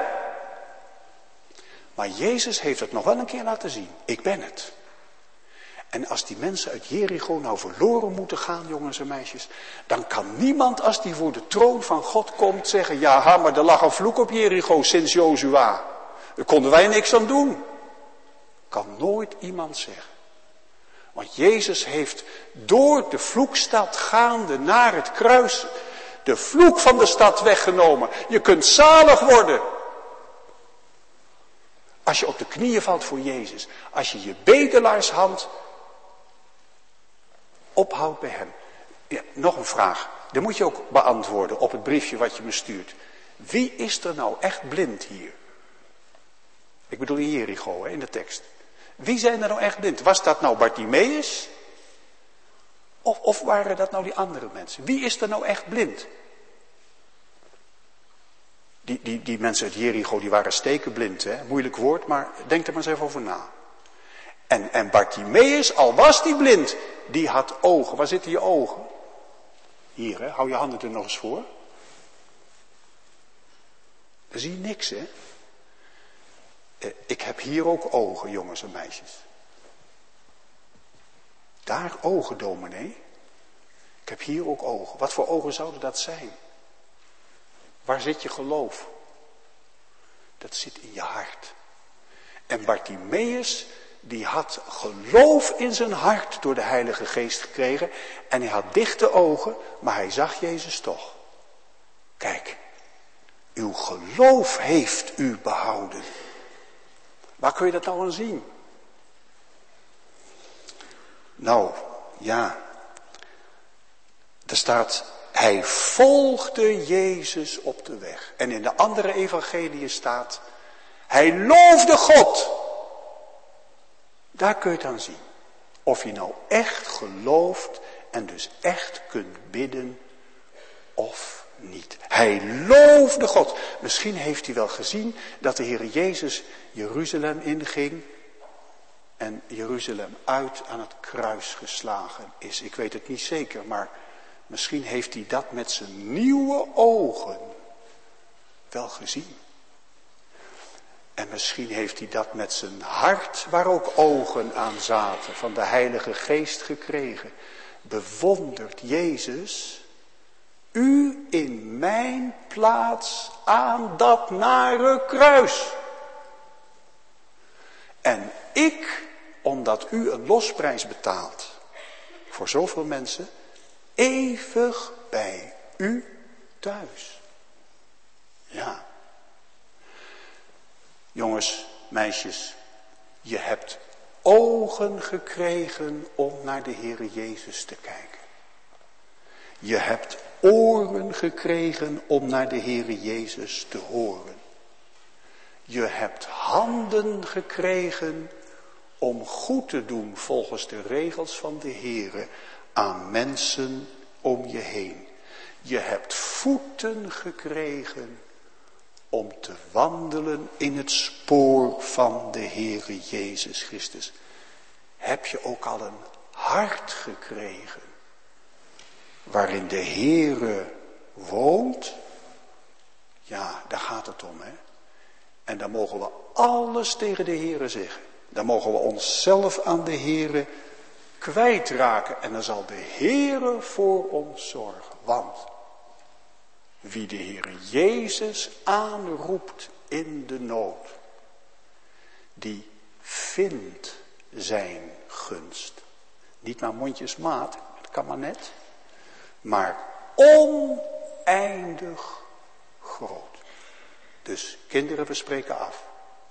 S1: Maar Jezus heeft het nog wel een keer laten zien. Ik ben het. En als die mensen uit Jericho nou verloren moeten gaan, jongens en meisjes, dan kan niemand als die voor de troon van God komt zeggen, ja, maar er lag een vloek op Jericho sinds Jozua. Daar konden wij niks aan doen. Kan nooit iemand zeggen. Want Jezus heeft door de vloekstad gaande naar het kruis de vloek van de stad weggenomen. Je kunt zalig worden. Als je op de knieën valt voor Jezus. Als je je bedelaarshand ophoudt bij hem. Ja, nog een vraag. Die moet je ook beantwoorden op het briefje wat je me stuurt. Wie is er nou echt blind hier? Ik bedoel in Jericho, in de tekst. Wie zijn er nou echt blind? Was dat nou Bartimeus? Of waren dat nou die andere mensen? Wie is er nou echt blind? Die mensen uit Jericho, die waren stekenblind, hè? Moeilijk woord, maar denk er maar eens even over na. En Bartimeus, al was die blind, die had ogen. Waar zitten je ogen? Hier, hè? Hou je handen er nog eens voor. Dan zie je niks, hè? Ik heb hier ook ogen, jongens en meisjes. Daar ogen, dominee. Ik heb hier ook ogen. Wat voor ogen zouden dat zijn? Waar zit je geloof? Dat zit in je hart. En Bartimeus, die had geloof in zijn hart door de Heilige Geest gekregen. En hij had dichte ogen, maar hij zag Jezus toch. Kijk, uw geloof heeft u behouden. Waar kun je dat nou aan zien? Nou, ja. Er staat, hij volgde Jezus op de weg. En in de andere evangeliën staat, hij loofde God. Daar kun je het aan zien. Of je nou echt gelooft en dus echt kunt bidden of niet. Hij loofde God. Misschien heeft hij wel gezien dat de Heer Jezus Jeruzalem inging en Jeruzalem uit aan het kruis geslagen is. Ik weet het niet zeker, maar misschien heeft hij dat met zijn nieuwe ogen wel gezien. En misschien heeft hij dat met zijn hart, waar ook ogen aan zaten, van de Heilige Geest gekregen. Bewondert Jezus u in mijn plaats aan dat nare kruis. En ik, omdat u een losprijs betaalt voor zoveel mensen, eeuwig bij u thuis. Ja. Jongens, meisjes, je hebt ogen gekregen om naar de Heere Jezus te kijken. Je hebt oren gekregen om naar de Heere Jezus te horen. Je hebt handen gekregen om goed te doen volgens de regels van de Heere aan mensen om je heen. Je hebt voeten gekregen om te wandelen in het spoor van de Heere Jezus Christus. Heb je ook al een hart gekregen waarin de Heere woont? Ja, daar gaat het om, hè. En dan mogen we alles tegen de Heere zeggen. Dan mogen we onszelf aan de Heere kwijtraken. En dan zal de Heere voor ons zorgen. Want wie de Heere Jezus aanroept in de nood, die vindt zijn gunst. Niet maar mondjesmaat, dat kan maar net. Maar oneindig groot. Dus kinderen, we spreken af.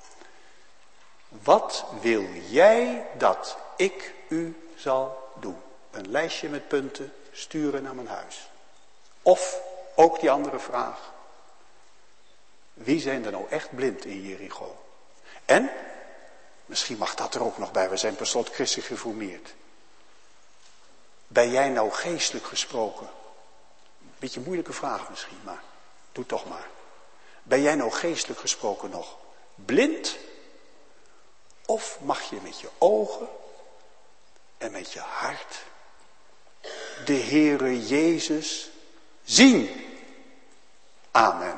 S1: Wat wil jij dat ik u zal doen? Een lijstje met punten sturen naar mijn huis. Of ook die andere vraag. Wie zijn er nou echt blind in Jericho? En, misschien mag dat er ook nog bij, we zijn per slot christelijk geformeerd. Ben jij nou geestelijk gesproken? Beetje een moeilijke vraag misschien, maar doe toch maar. Ben jij nou geestelijk gesproken nog blind? Of mag je met je ogen en met je hart de Heere Jezus zien? Amen.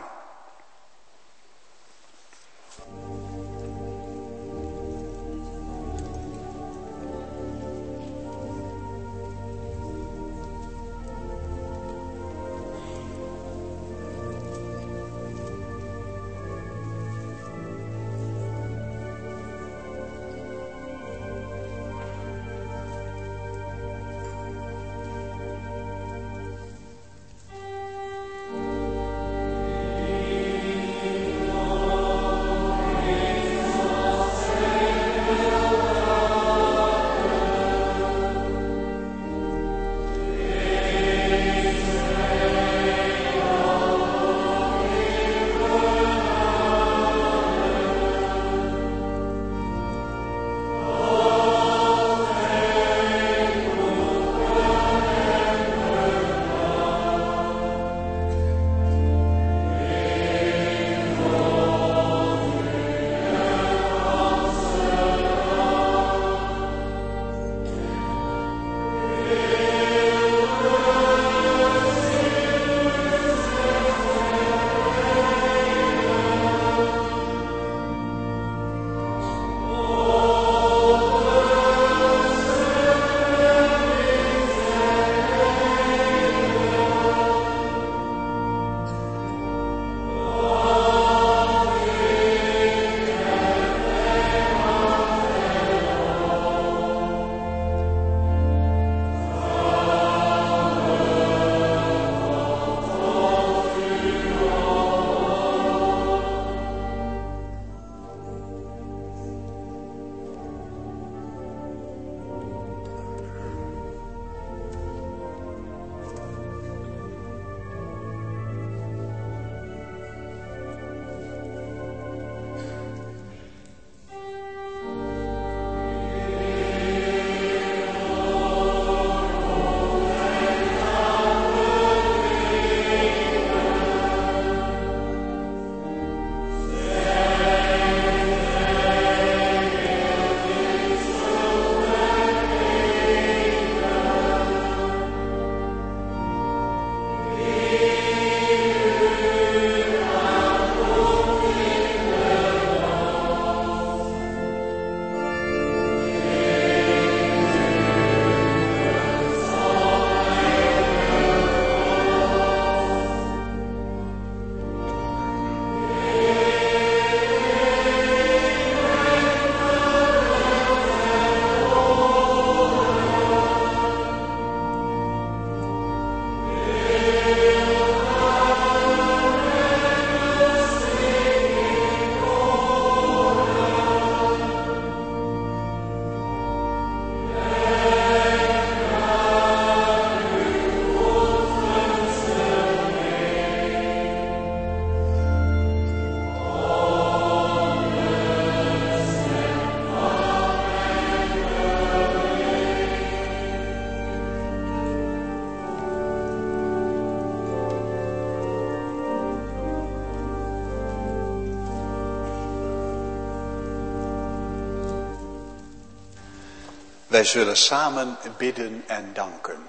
S1: Wij zullen samen bidden en danken.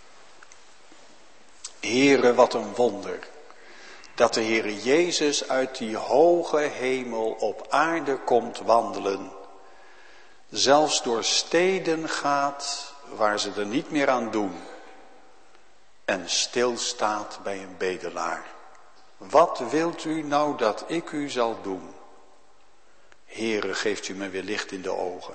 S1: Heere, wat een wonder, dat de Heere Jezus uit die hoge hemel op aarde komt wandelen. Zelfs door steden gaat waar ze er niet meer aan doen. En stilstaat bij een bedelaar. Wat wilt u nou dat ik u zal doen? Heere, geeft u me weer licht in de ogen.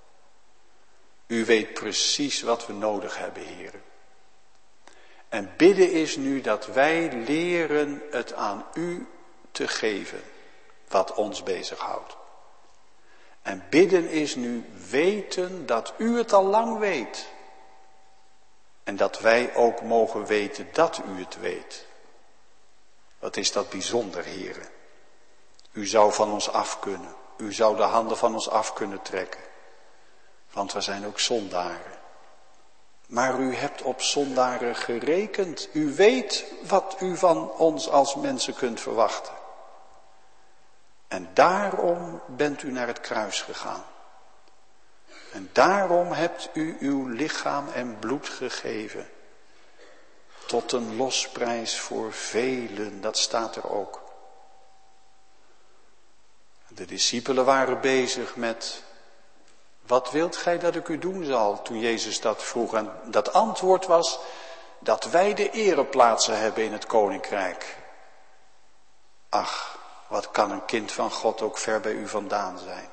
S1: U weet precies wat we nodig hebben, Heere. En bidden is nu dat wij leren het aan u te geven, wat ons bezighoudt. En bidden is nu weten dat u het al lang weet. En dat wij ook mogen weten dat u het weet. Wat is dat bijzonder, Heere. U zou van ons af kunnen. U zou de handen van ons af kunnen trekken. Want we zijn ook zondaren. Maar u hebt op zondaren gerekend. U weet wat u van ons als mensen kunt verwachten. En daarom bent u naar het kruis gegaan. En daarom hebt u uw lichaam en bloed gegeven. Tot een losprijs voor velen, dat staat er ook. De discipelen waren bezig met: wat wilt gij dat ik u doen zal? Toen Jezus dat vroeg. En dat antwoord was: dat wij de ereplaatsen hebben in het koninkrijk. Ach, wat kan een kind van God ook ver bij u vandaan zijn.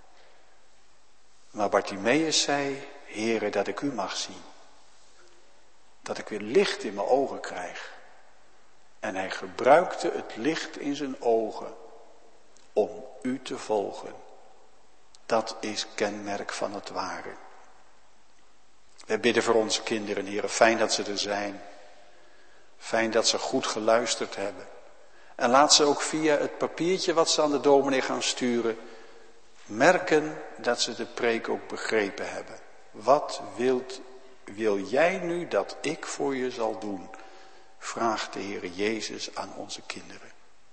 S1: Maar Bartimeus zei: Heere, dat ik u mag zien. Dat ik weer licht in mijn ogen krijg. En hij gebruikte het licht in zijn ogen om u te volgen. Dat is kenmerk van het ware. Wij bidden voor onze kinderen, Heere. Fijn dat ze er zijn. Fijn dat ze goed geluisterd hebben. En laat ze ook via het papiertje wat ze aan de dominee gaan sturen merken dat ze de preek ook begrepen hebben. Wat wil jij nu dat ik voor je zal doen? Vraagt de Heere Jezus aan onze kinderen.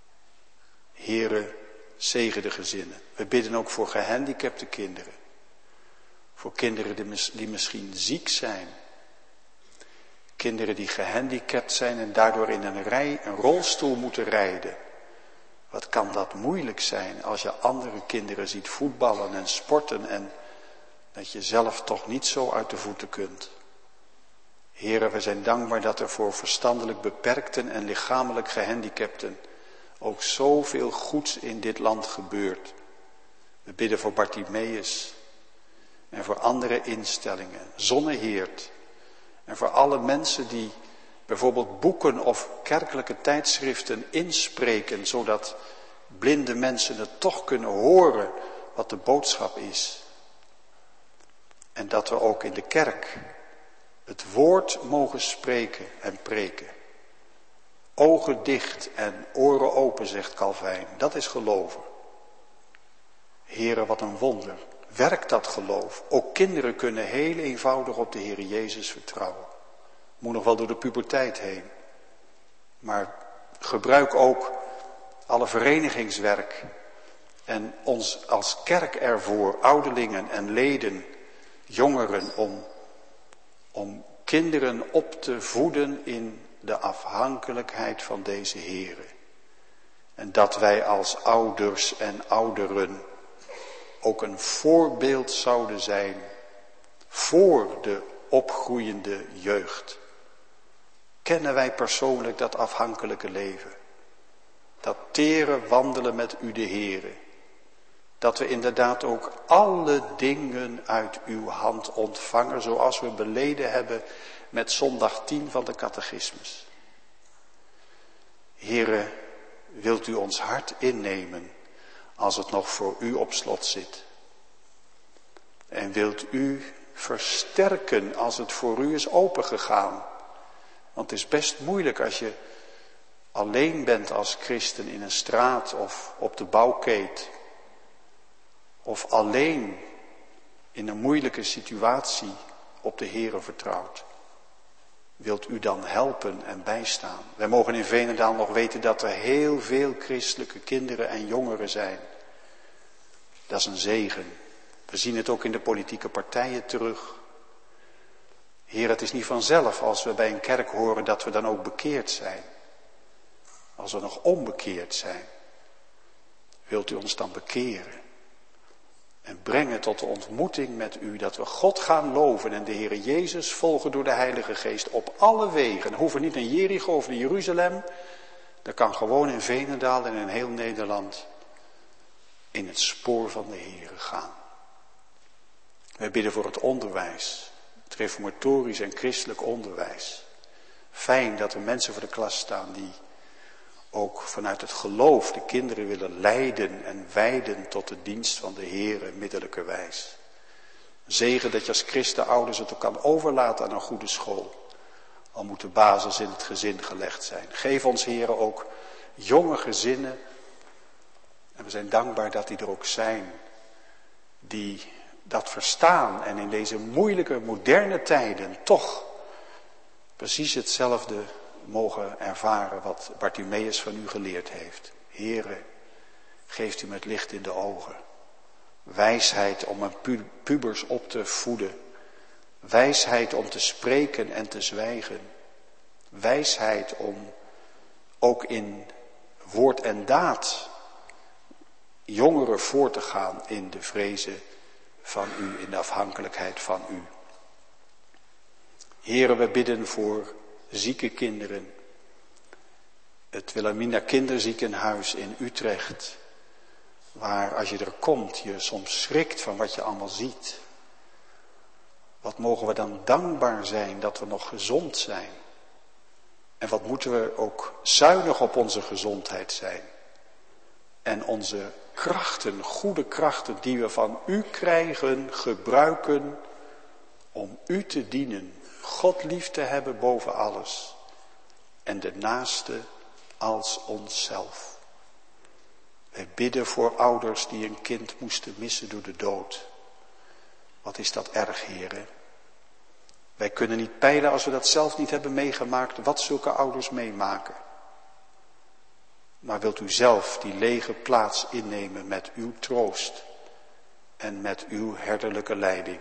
S1: Heere, zegen de gezinnen. We bidden ook voor gehandicapte kinderen. Voor kinderen die misschien ziek zijn. Kinderen die gehandicapt zijn en daardoor in een rolstoel moeten rijden. Wat kan dat moeilijk zijn als je andere kinderen ziet voetballen en sporten en dat je zelf toch niet zo uit de voeten kunt. Heere, we zijn dankbaar dat er voor verstandelijk beperkten en lichamelijk gehandicapten ook zoveel goeds in dit land gebeurt. We bidden voor Bartimeus en voor andere instellingen, Zonneheert. En voor alle mensen die bijvoorbeeld boeken of kerkelijke tijdschriften inspreken, zodat blinde mensen het toch kunnen horen wat de boodschap is. En dat we ook in de kerk het woord mogen spreken en preken. Ogen dicht en oren open, zegt Calvijn. Dat is geloven. Heere, wat een wonder. Werkt dat geloof. Ook kinderen kunnen heel eenvoudig op de Heere Jezus vertrouwen. Moet nog wel door de puberteit heen. Maar gebruik ook alle verenigingswerk. En ons als kerk ervoor, ouderlingen en leden, jongeren, om kinderen op te voeden in de afhankelijkheid van deze Heere. En dat wij als ouders en ouderen ook een voorbeeld zouden zijn voor de opgroeiende jeugd. Kennen wij persoonlijk dat afhankelijke leven? Dat tere wandelen met u de Heere. Dat we inderdaad ook alle dingen uit uw hand ontvangen, zoals we beleden hebben met zondag 10 van de catechismus. Heere, wilt u ons hart innemen als het nog voor u op slot zit? En wilt u versterken als het voor u is opengegaan? Want het is best moeilijk als je alleen bent als christen in een straat of op de bouwkeet. Of alleen in een moeilijke situatie op de Heere vertrouwd. Wilt u dan helpen en bijstaan? Wij mogen in Veenendaal nog weten dat er heel veel christelijke kinderen en jongeren zijn. Dat is een zegen. We zien het ook in de politieke partijen terug. Heer, het is niet vanzelf als we bij een kerk horen dat we dan ook bekeerd zijn. Als we nog onbekeerd zijn. Wilt u ons dan bekeren? En brengen tot de ontmoeting met u, dat we God gaan loven en de Heer Jezus volgen door de Heilige Geest op alle wegen. We hoeven niet naar Jericho of naar Jeruzalem. Dat kan gewoon in Veenendaal en in heel Nederland in het spoor van de Heer gaan. Wij bidden voor het onderwijs, het reformatorisch en christelijk onderwijs. Fijn dat er mensen voor de klas staan die ook vanuit het geloof de kinderen willen leiden en wijden tot de dienst van de Heer middelijkerwijs. Zegen dat je als christenouders het ook kan overlaten aan een goede school. Al moet de basis in het gezin gelegd zijn. Geef ons, Heer, ook jonge gezinnen. En we zijn dankbaar dat die er ook zijn. Die dat verstaan en in deze moeilijke, moderne tijden toch precies hetzelfde mogen ervaren wat Bartimeus van u geleerd heeft. Heere, geeft u met licht in de ogen. Wijsheid om een pubers op te voeden. Wijsheid om te spreken en te zwijgen. Wijsheid om ook in woord en daad jongeren voor te gaan in de vrezen van u, in de afhankelijkheid van u. Heere, we bidden voor zieke kinderen. Het Wilhelmina Kinderziekenhuis in Utrecht. Waar als je er komt je soms schrikt van wat je allemaal ziet. Wat mogen we dan dankbaar zijn dat we nog gezond zijn. En wat moeten we ook zuinig op onze gezondheid zijn. En onze krachten, goede krachten die we van u krijgen, gebruiken om u te dienen. God lief te hebben boven alles. En de naaste als onszelf. Wij bidden voor ouders die een kind moesten missen door de dood. Wat is dat erg, Heere. Wij kunnen niet peilen als we dat zelf niet hebben meegemaakt, wat zulke ouders meemaken. Maar wilt u zelf die lege plaats innemen met uw troost en met uw herderlijke leiding.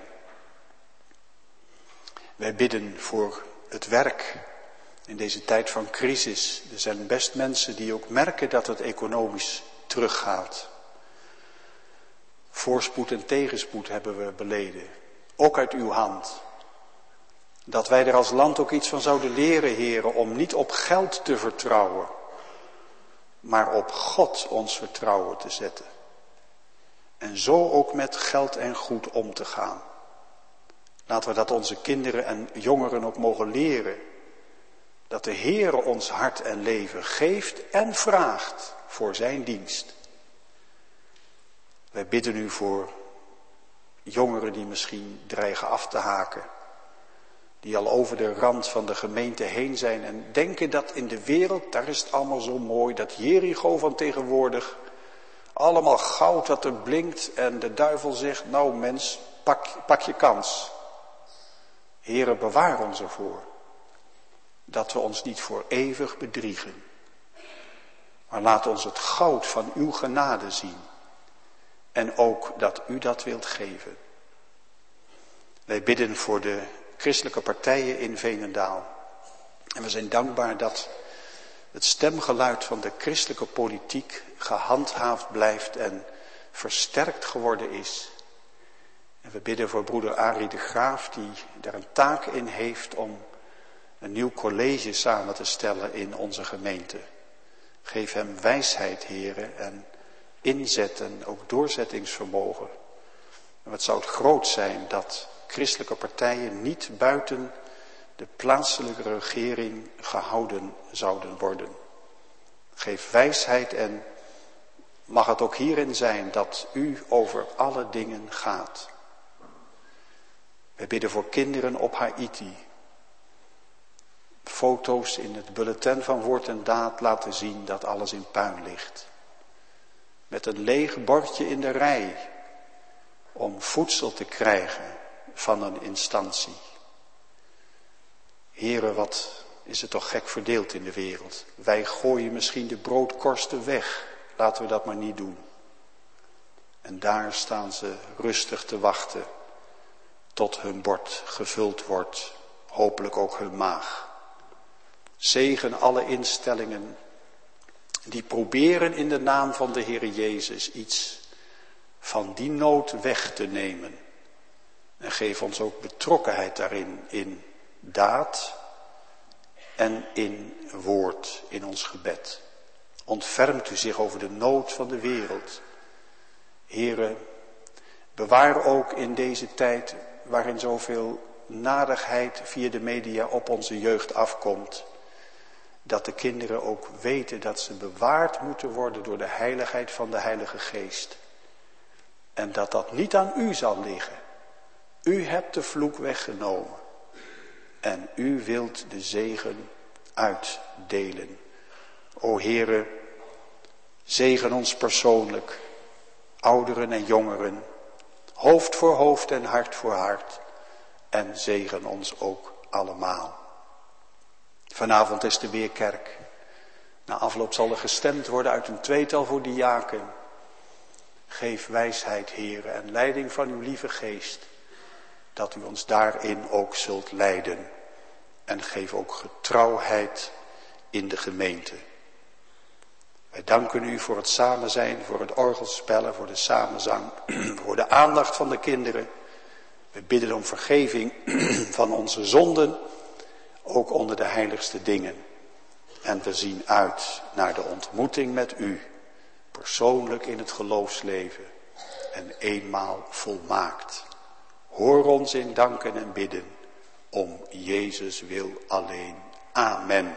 S1: Wij bidden voor het werk in deze tijd van crisis. Er zijn best mensen die ook merken dat het economisch teruggaat. Voorspoed en tegenspoed hebben we beleden. Ook uit uw hand. Dat wij er als land ook iets van zouden leren, heren, om niet op geld te vertrouwen. Maar op God ons vertrouwen te zetten. En zo ook met geld en goed om te gaan. Laten we dat onze kinderen en jongeren ook mogen leren. Dat de Heere ons hart en leven geeft en vraagt voor zijn dienst. Wij bidden u voor jongeren die misschien dreigen af te haken. Die al over de rand van de gemeente heen zijn en denken dat in de wereld, daar is het allemaal zo mooi, dat Jericho van tegenwoordig, allemaal goud dat er blinkt en de duivel zegt, nou mens, pak je kans. Heere, bewaar ons ervoor. Dat we ons niet voor eeuwig bedriegen. Maar laat ons het goud van uw genade zien. En ook dat u dat wilt geven. Wij bidden voor de christelijke partijen in Veenendaal. En we zijn dankbaar dat het stemgeluid van de christelijke politiek gehandhaafd blijft en versterkt geworden is. En we bidden voor broeder Arie de Graaf die daar een taak in heeft om een nieuw college samen te stellen in onze gemeente. Geef hem wijsheid, heren, en inzet en ook doorzettingsvermogen. En wat zou het groot zijn dat christelijke partijen niet buiten de plaatselijke regering gehouden zouden worden. Geef wijsheid en mag het ook hierin zijn dat u over alle dingen gaat. Wij bidden voor kinderen op Haiti. Foto's in het bulletin van woord en daad laten zien dat alles in puin ligt. Met een leeg bordje in de rij om voedsel te krijgen van een instantie. Heren, wat is het toch gek verdeeld in de wereld. Wij gooien misschien de broodkorsten weg. Laten we dat maar niet doen. En daar staan ze rustig te wachten tot hun bord gevuld wordt, hopelijk ook hun maag. Zegen alle instellingen die proberen in de naam van de Heere Jezus iets van die nood weg te nemen. En geef ons ook betrokkenheid daarin, in daad en in woord, in ons gebed. Ontfermt u zich over de nood van de wereld. Heere, bewaar ook in deze tijd waarin zoveel nadigheid via de media op onze jeugd afkomt, dat de kinderen ook weten dat ze bewaard moeten worden door de heiligheid van de Heilige Geest. En dat dat niet aan u zal liggen. U hebt de vloek weggenomen. En u wilt de zegen uitdelen. O Heere, zegen ons persoonlijk, ouderen en jongeren, hoofd voor hoofd en hart voor hart. En zegen ons ook allemaal. Vanavond is de weerkerk. Na afloop zal er gestemd worden uit een tweetal voor diaken. Geef wijsheid, Heere, en leiding van uw lieve geest, dat u ons daarin ook zult leiden. En geef ook getrouwheid in de gemeente. Wij danken u voor het samen zijn, voor het orgelspellen, voor de samenzang, voor de aandacht van de kinderen. We bidden om vergeving van onze zonden, ook onder de heiligste dingen. En we zien uit naar de ontmoeting met u, persoonlijk in het geloofsleven en eenmaal volmaakt. Hoor ons in danken en bidden, om Jezus wil alleen. Amen.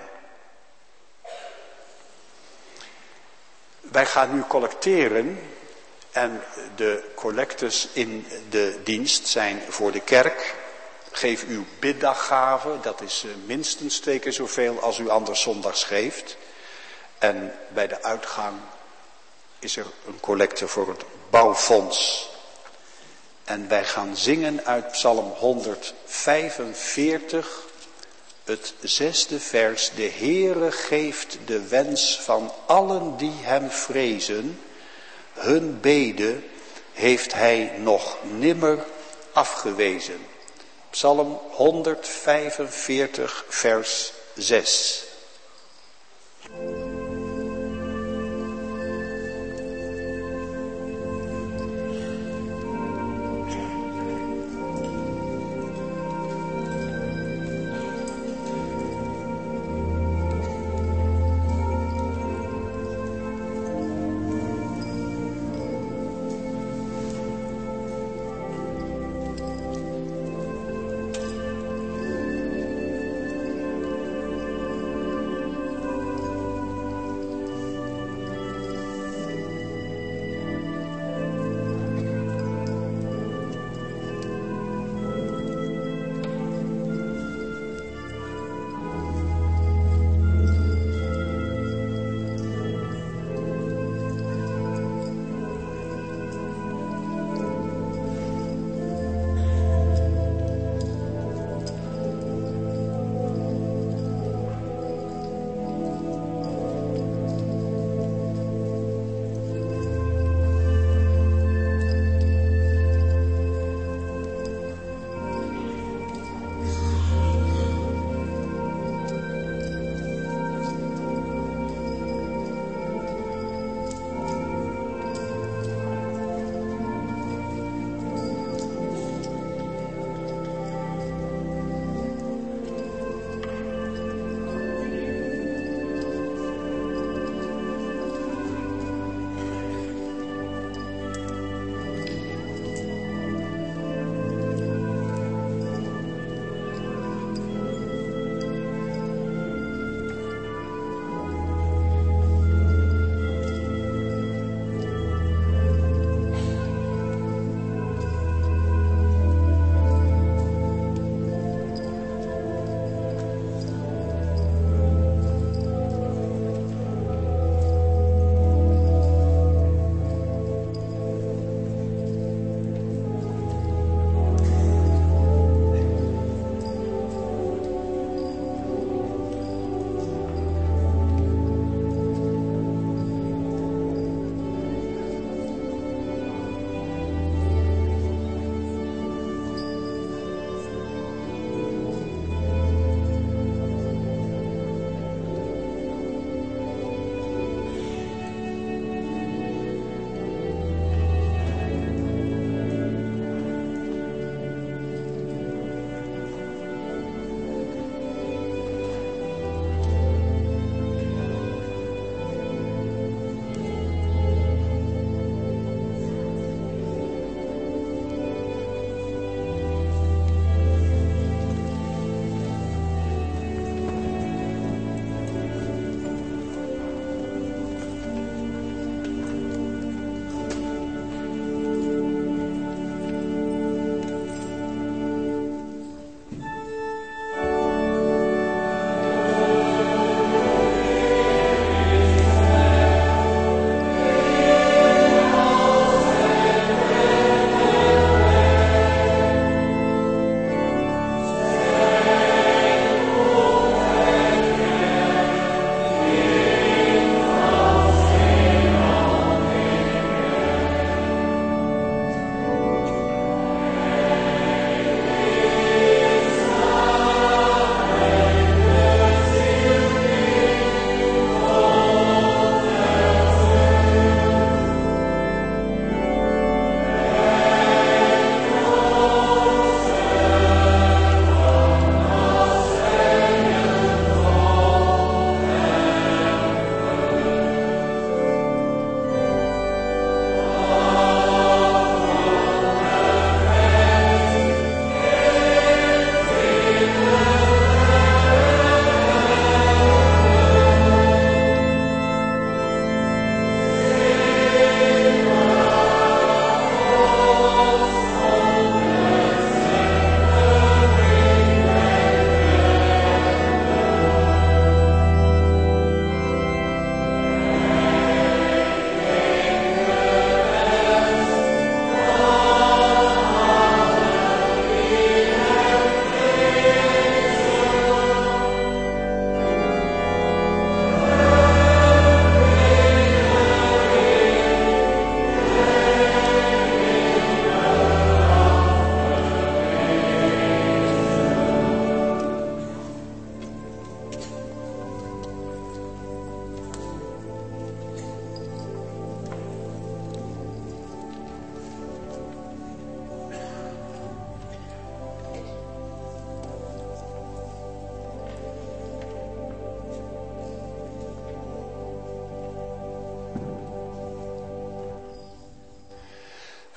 S1: Wij gaan nu collecteren en de collectes in de dienst zijn voor de kerk. Geef uw biddaggave, dat is minstens 2 keer zoveel als u anders zondags geeft. En bij de uitgang is er een collecte voor het bouwfonds. En wij gaan zingen uit Psalm 145, het 6e vers. De Heere geeft de wens van allen die hem vrezen. Hun bede heeft hij nog nimmer afgewezen. Psalm 145, vers 6.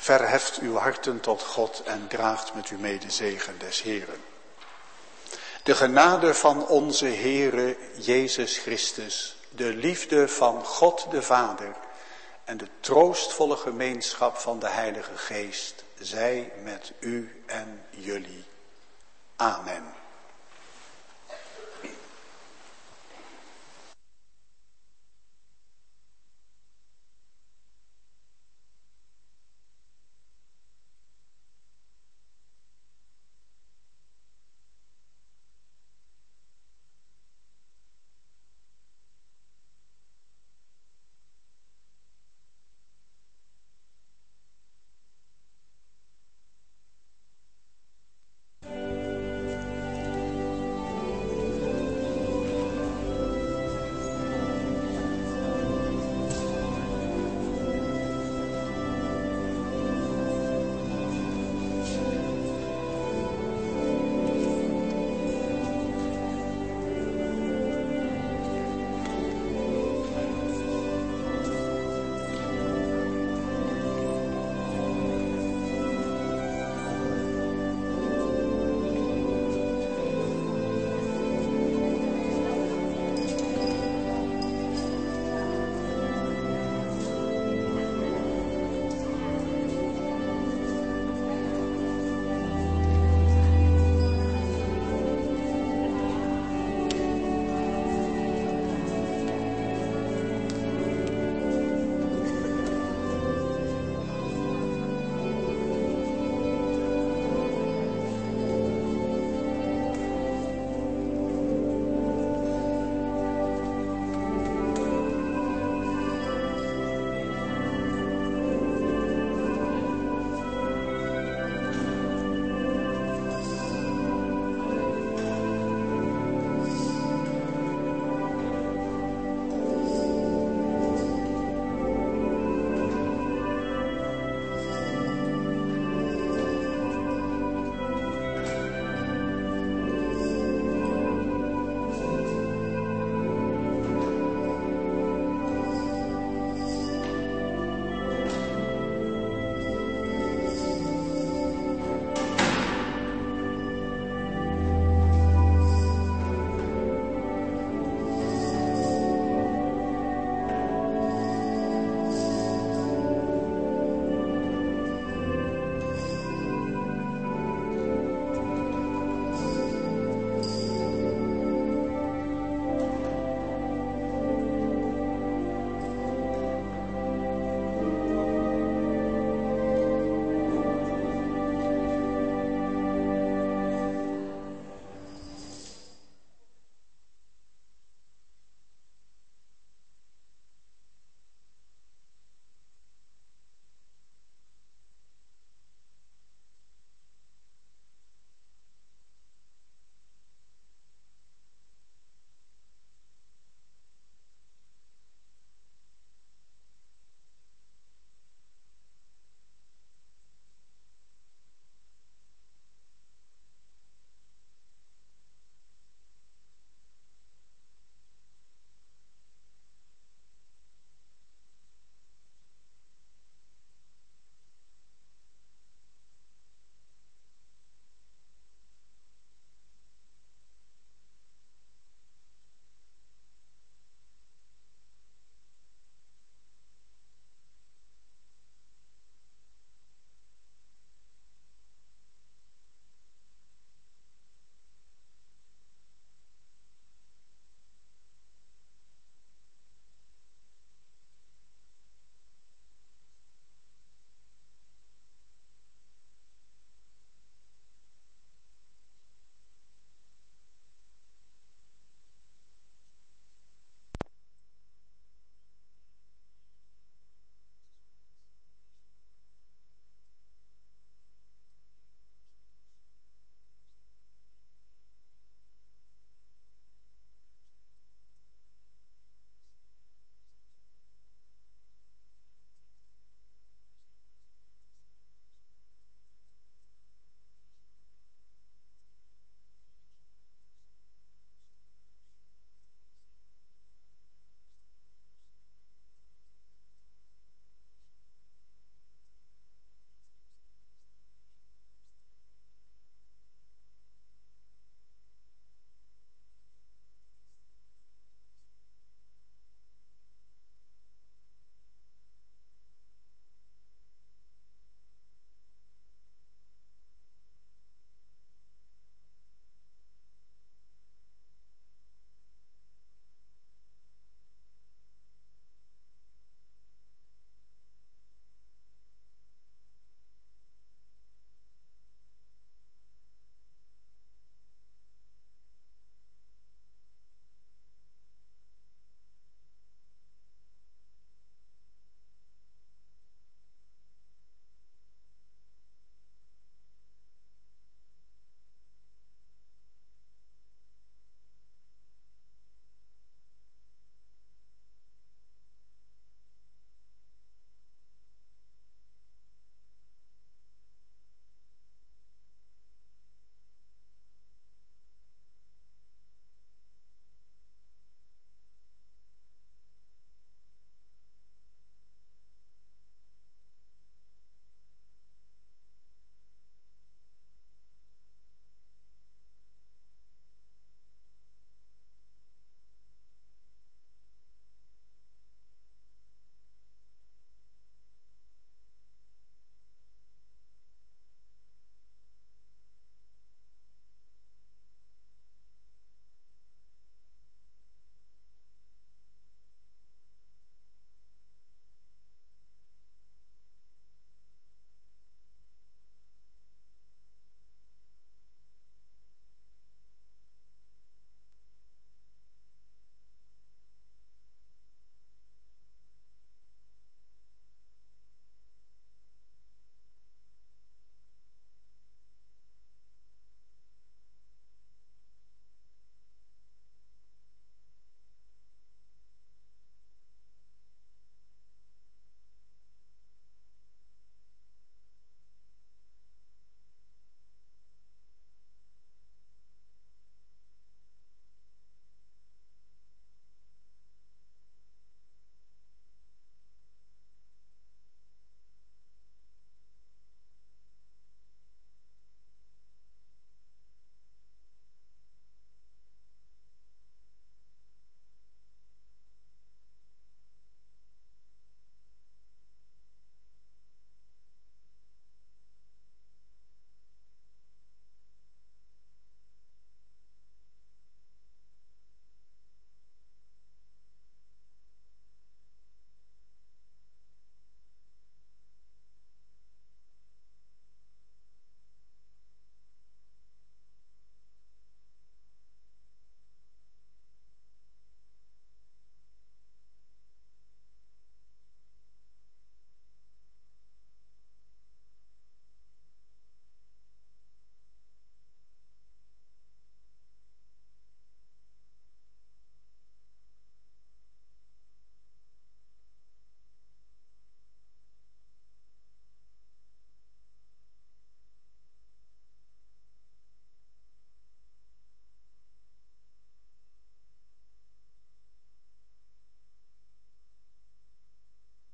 S1: Verheft uw harten tot God en draagt met u mee de zegen des Heeren. De genade van onze Heere Jezus Christus, de liefde van God de Vader en de troostvolle gemeenschap van de Heilige Geest, zij met u en jullie. Amen.